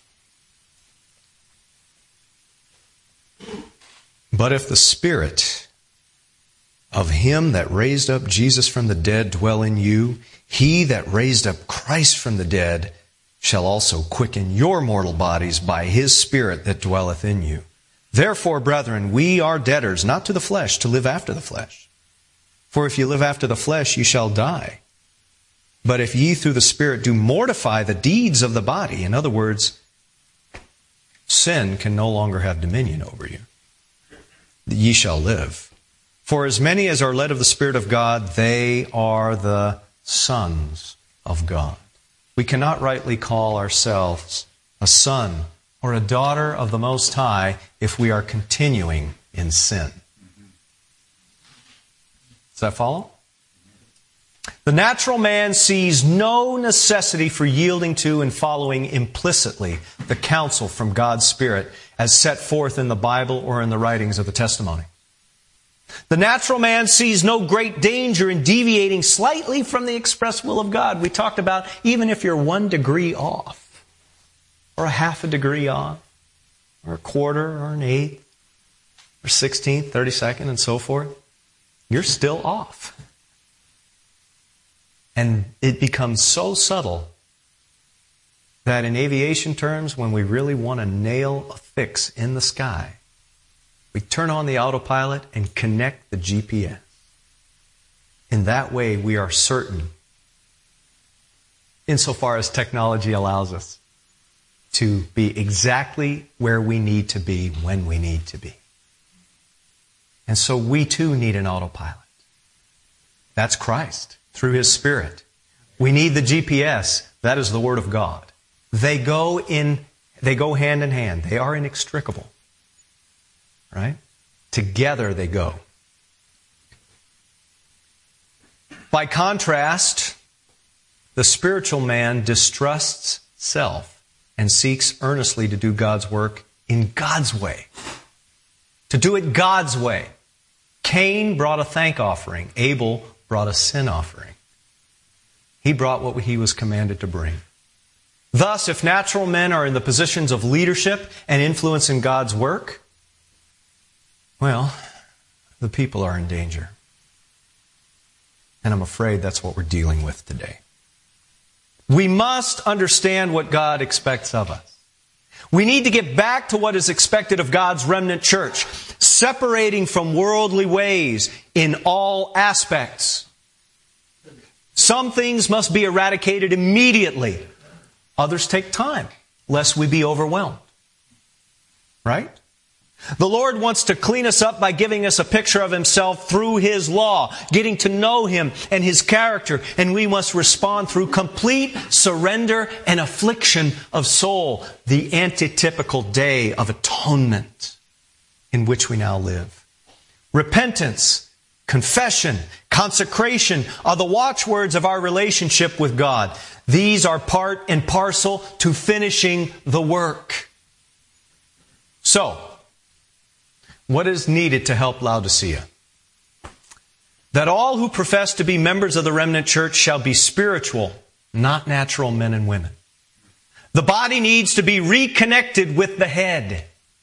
But if the Spirit of Him that raised up Jesus from the dead dwell in you, He that raised up Christ from the dead shall also quicken your mortal bodies by His Spirit that dwelleth in you. Therefore, brethren, we are debtors, not to the flesh, to live after the flesh. For if you live after the flesh, ye shall die. But if ye through the Spirit do mortify the deeds of the body, in other words, sin can no longer have dominion over you, ye shall live. For as many as are led of the Spirit of God, they are the sons of God. We cannot rightly call ourselves a son or a daughter of the Most High if we are continuing in sin. Does that follow? The natural man sees no necessity for yielding to and following implicitly the counsel from God's Spirit as set forth in the Bible or in the writings of the testimony. The natural man sees no great danger in deviating slightly from the express will of God. We talked about even if you're 1 degree off, or a half a degree off, or a quarter, or an eighth, or 16th, 32nd, and so forth, you're still off. And it becomes so subtle that in aviation terms, when we really want to nail a fix in the sky, we turn on the autopilot and connect the GPS. In that way, we are certain, insofar as technology allows us, to be exactly where we need to be when we need to be. And so we too need an autopilot. That's Christ, through His Spirit. We need the GPS. That is the Word of God. They go hand in hand. They are inextricable. Right? Together they go. By contrast, the spiritual man distrusts self and seeks earnestly to do God's work in God's way. To do it God's way. Cain brought a thank offering. Abel brought a sin offering. He brought what he was commanded to bring. Thus, if natural men are in the positions of leadership and influence in God's work, well, the people are in danger. And I'm afraid that's what we're dealing with today. We must understand what God expects of us. We need to get back to what is expected of God's remnant church, separating from worldly ways in all aspects. Some things must be eradicated immediately. Others take time, lest we be overwhelmed. Right? The Lord wants to clean us up by giving us a picture of Himself through His law, getting to know Him and His character, and we must respond through complete surrender and affliction of soul, the antitypical day of atonement in which we now live. Repentance, confession, consecration are the watchwords of our relationship with God. These are part and parcel to finishing the work. So, what is needed to help Laodicea? That all who profess to be members of the remnant church shall be spiritual, not natural men and women. The body needs to be reconnected with the head.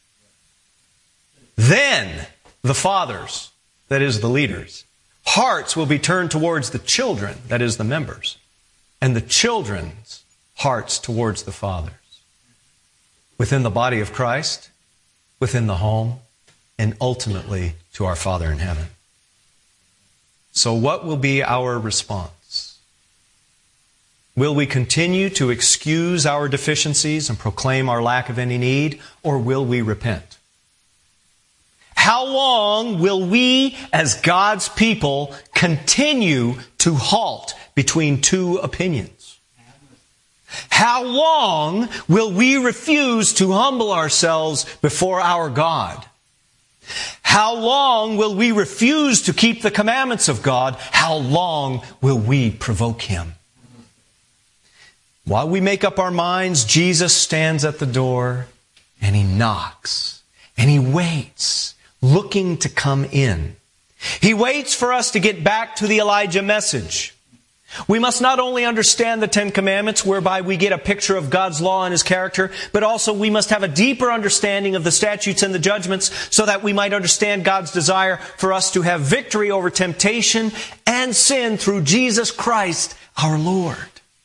Then the fathers, that is the leaders, hearts will be turned towards the children, that is the members, and the children's hearts towards the fathers. Within the body of Christ, within the home, and ultimately to our Father in heaven. So what will be our response? Will we continue to excuse our deficiencies and proclaim our lack of any need, or will we repent? How long will we, as God's people, continue to halt between two opinions? How long will we refuse to humble ourselves before our God? How long will we refuse to keep the commandments of God? How long will we provoke Him? While we make up our minds, Jesus stands at the door and He knocks and He waits, looking to come in. He waits for us to get back to the Elijah message. We must not only understand the Ten Commandments, whereby we get a picture of God's law and His character, but also we must have a deeper understanding of the statutes and the judgments so that we might understand God's desire for us to have victory over temptation and sin through Jesus Christ our Lord.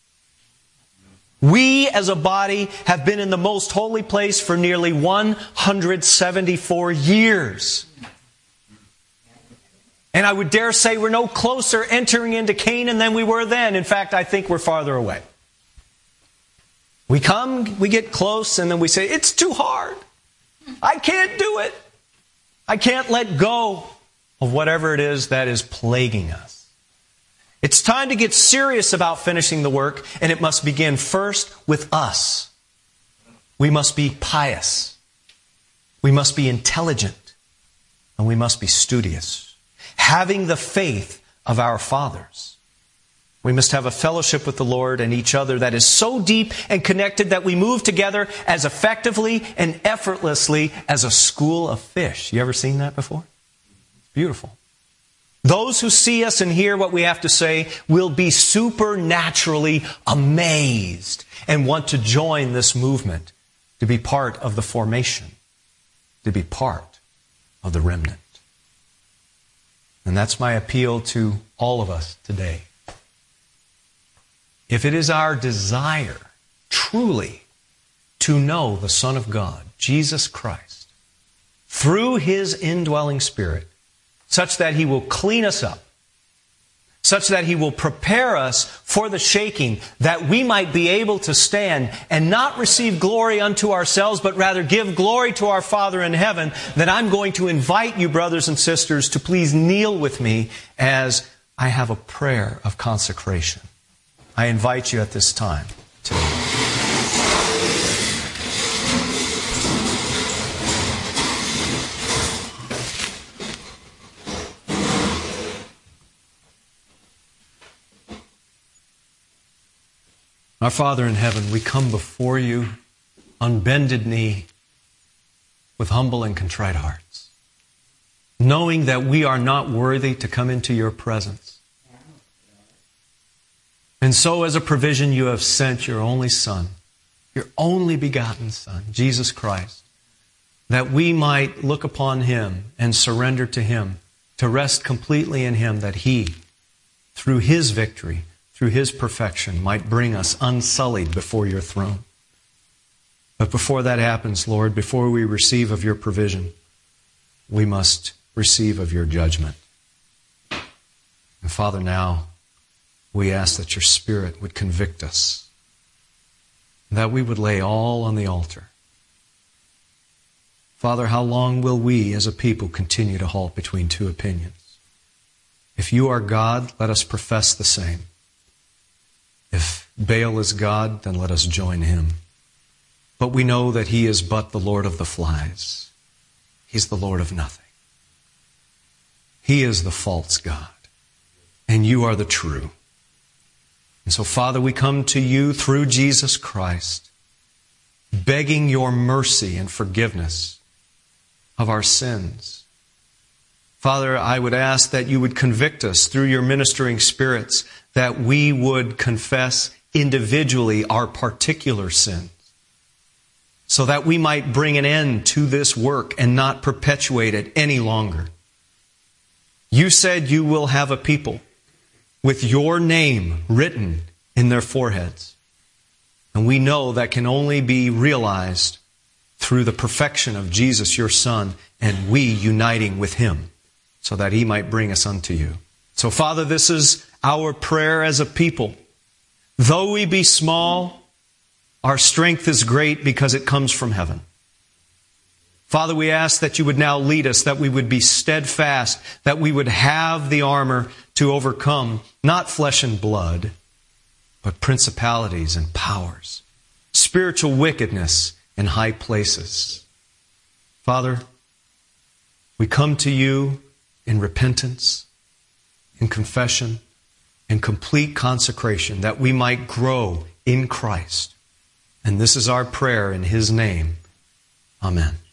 We as a body have been in the most holy place for nearly 174 years. And I would dare say we're no closer entering into Canaan than we were then. In fact, I think we're farther away. We come, we get close, and then we say, it's too hard. I can't do it. I can't let go of whatever it is that is plaguing us. It's time to get serious about finishing the work, and it must begin first with us. We must be pious. We must be intelligent. And we must be studious. Having the faith of our fathers. We must have a fellowship with the Lord and each other that is so deep and connected that we move together as effectively and effortlessly as a school of fish. You ever seen that before? Beautiful. Those who see us and hear what we have to say will be supernaturally amazed and want to join this movement, to be part of the formation, to be part of the remnant. And that's my appeal to all of us today. If it is our desire truly to know the Son of God, Jesus Christ, through His indwelling Spirit, such that He will clean us up, such that He will prepare us for the shaking, that we might be able to stand and not receive glory unto ourselves, but rather give glory to our Father in heaven, then I'm going to invite you, brothers and sisters, to please kneel with me as I have a prayer of consecration. I invite you at this time to kneel. Our Father in heaven, we come before You on bended knee with humble and contrite hearts, knowing that we are not worthy to come into Your presence. And so as a provision, You have sent Your only Son, Your only begotten Son, Jesus Christ, that we might look upon Him and surrender to Him, to rest completely in Him, that He, through His victory, through His perfection, might bring us unsullied before Your throne. But before that happens, Lord, before we receive of Your provision, we must receive of Your judgment. And Father, now we ask that Your Spirit would convict us, that we would lay all on the altar. Father, how long will we as a people continue to halt between two opinions? If you are God, let us profess the same. If Baal is God, then let us join him. But we know that he is but the Lord of the flies. He's the Lord of nothing. He is the false God, and you are the true. And so, Father, we come to you through Jesus Christ, begging your mercy and forgiveness of our sins. Father, I would ask that you would convict us through your ministering spirits, that we would confess individually our particular sins, so that we might bring an end to this work and not perpetuate it any longer. You said you will have a people with your name written in their foreheads. And we know that can only be realized through the perfection of Jesus, your Son, and we uniting with him so that he might bring us unto you. So, Father, this is our prayer as a people. Though we be small, our strength is great because it comes from heaven. Father, we ask that you would now lead us, that we would be steadfast, that we would have the armor to overcome, not flesh and blood, but principalities and powers, spiritual wickedness in high places. Father, we come to you in repentance, in confession, in complete consecration, that we might grow in Christ. And this is our prayer in his name. Amen.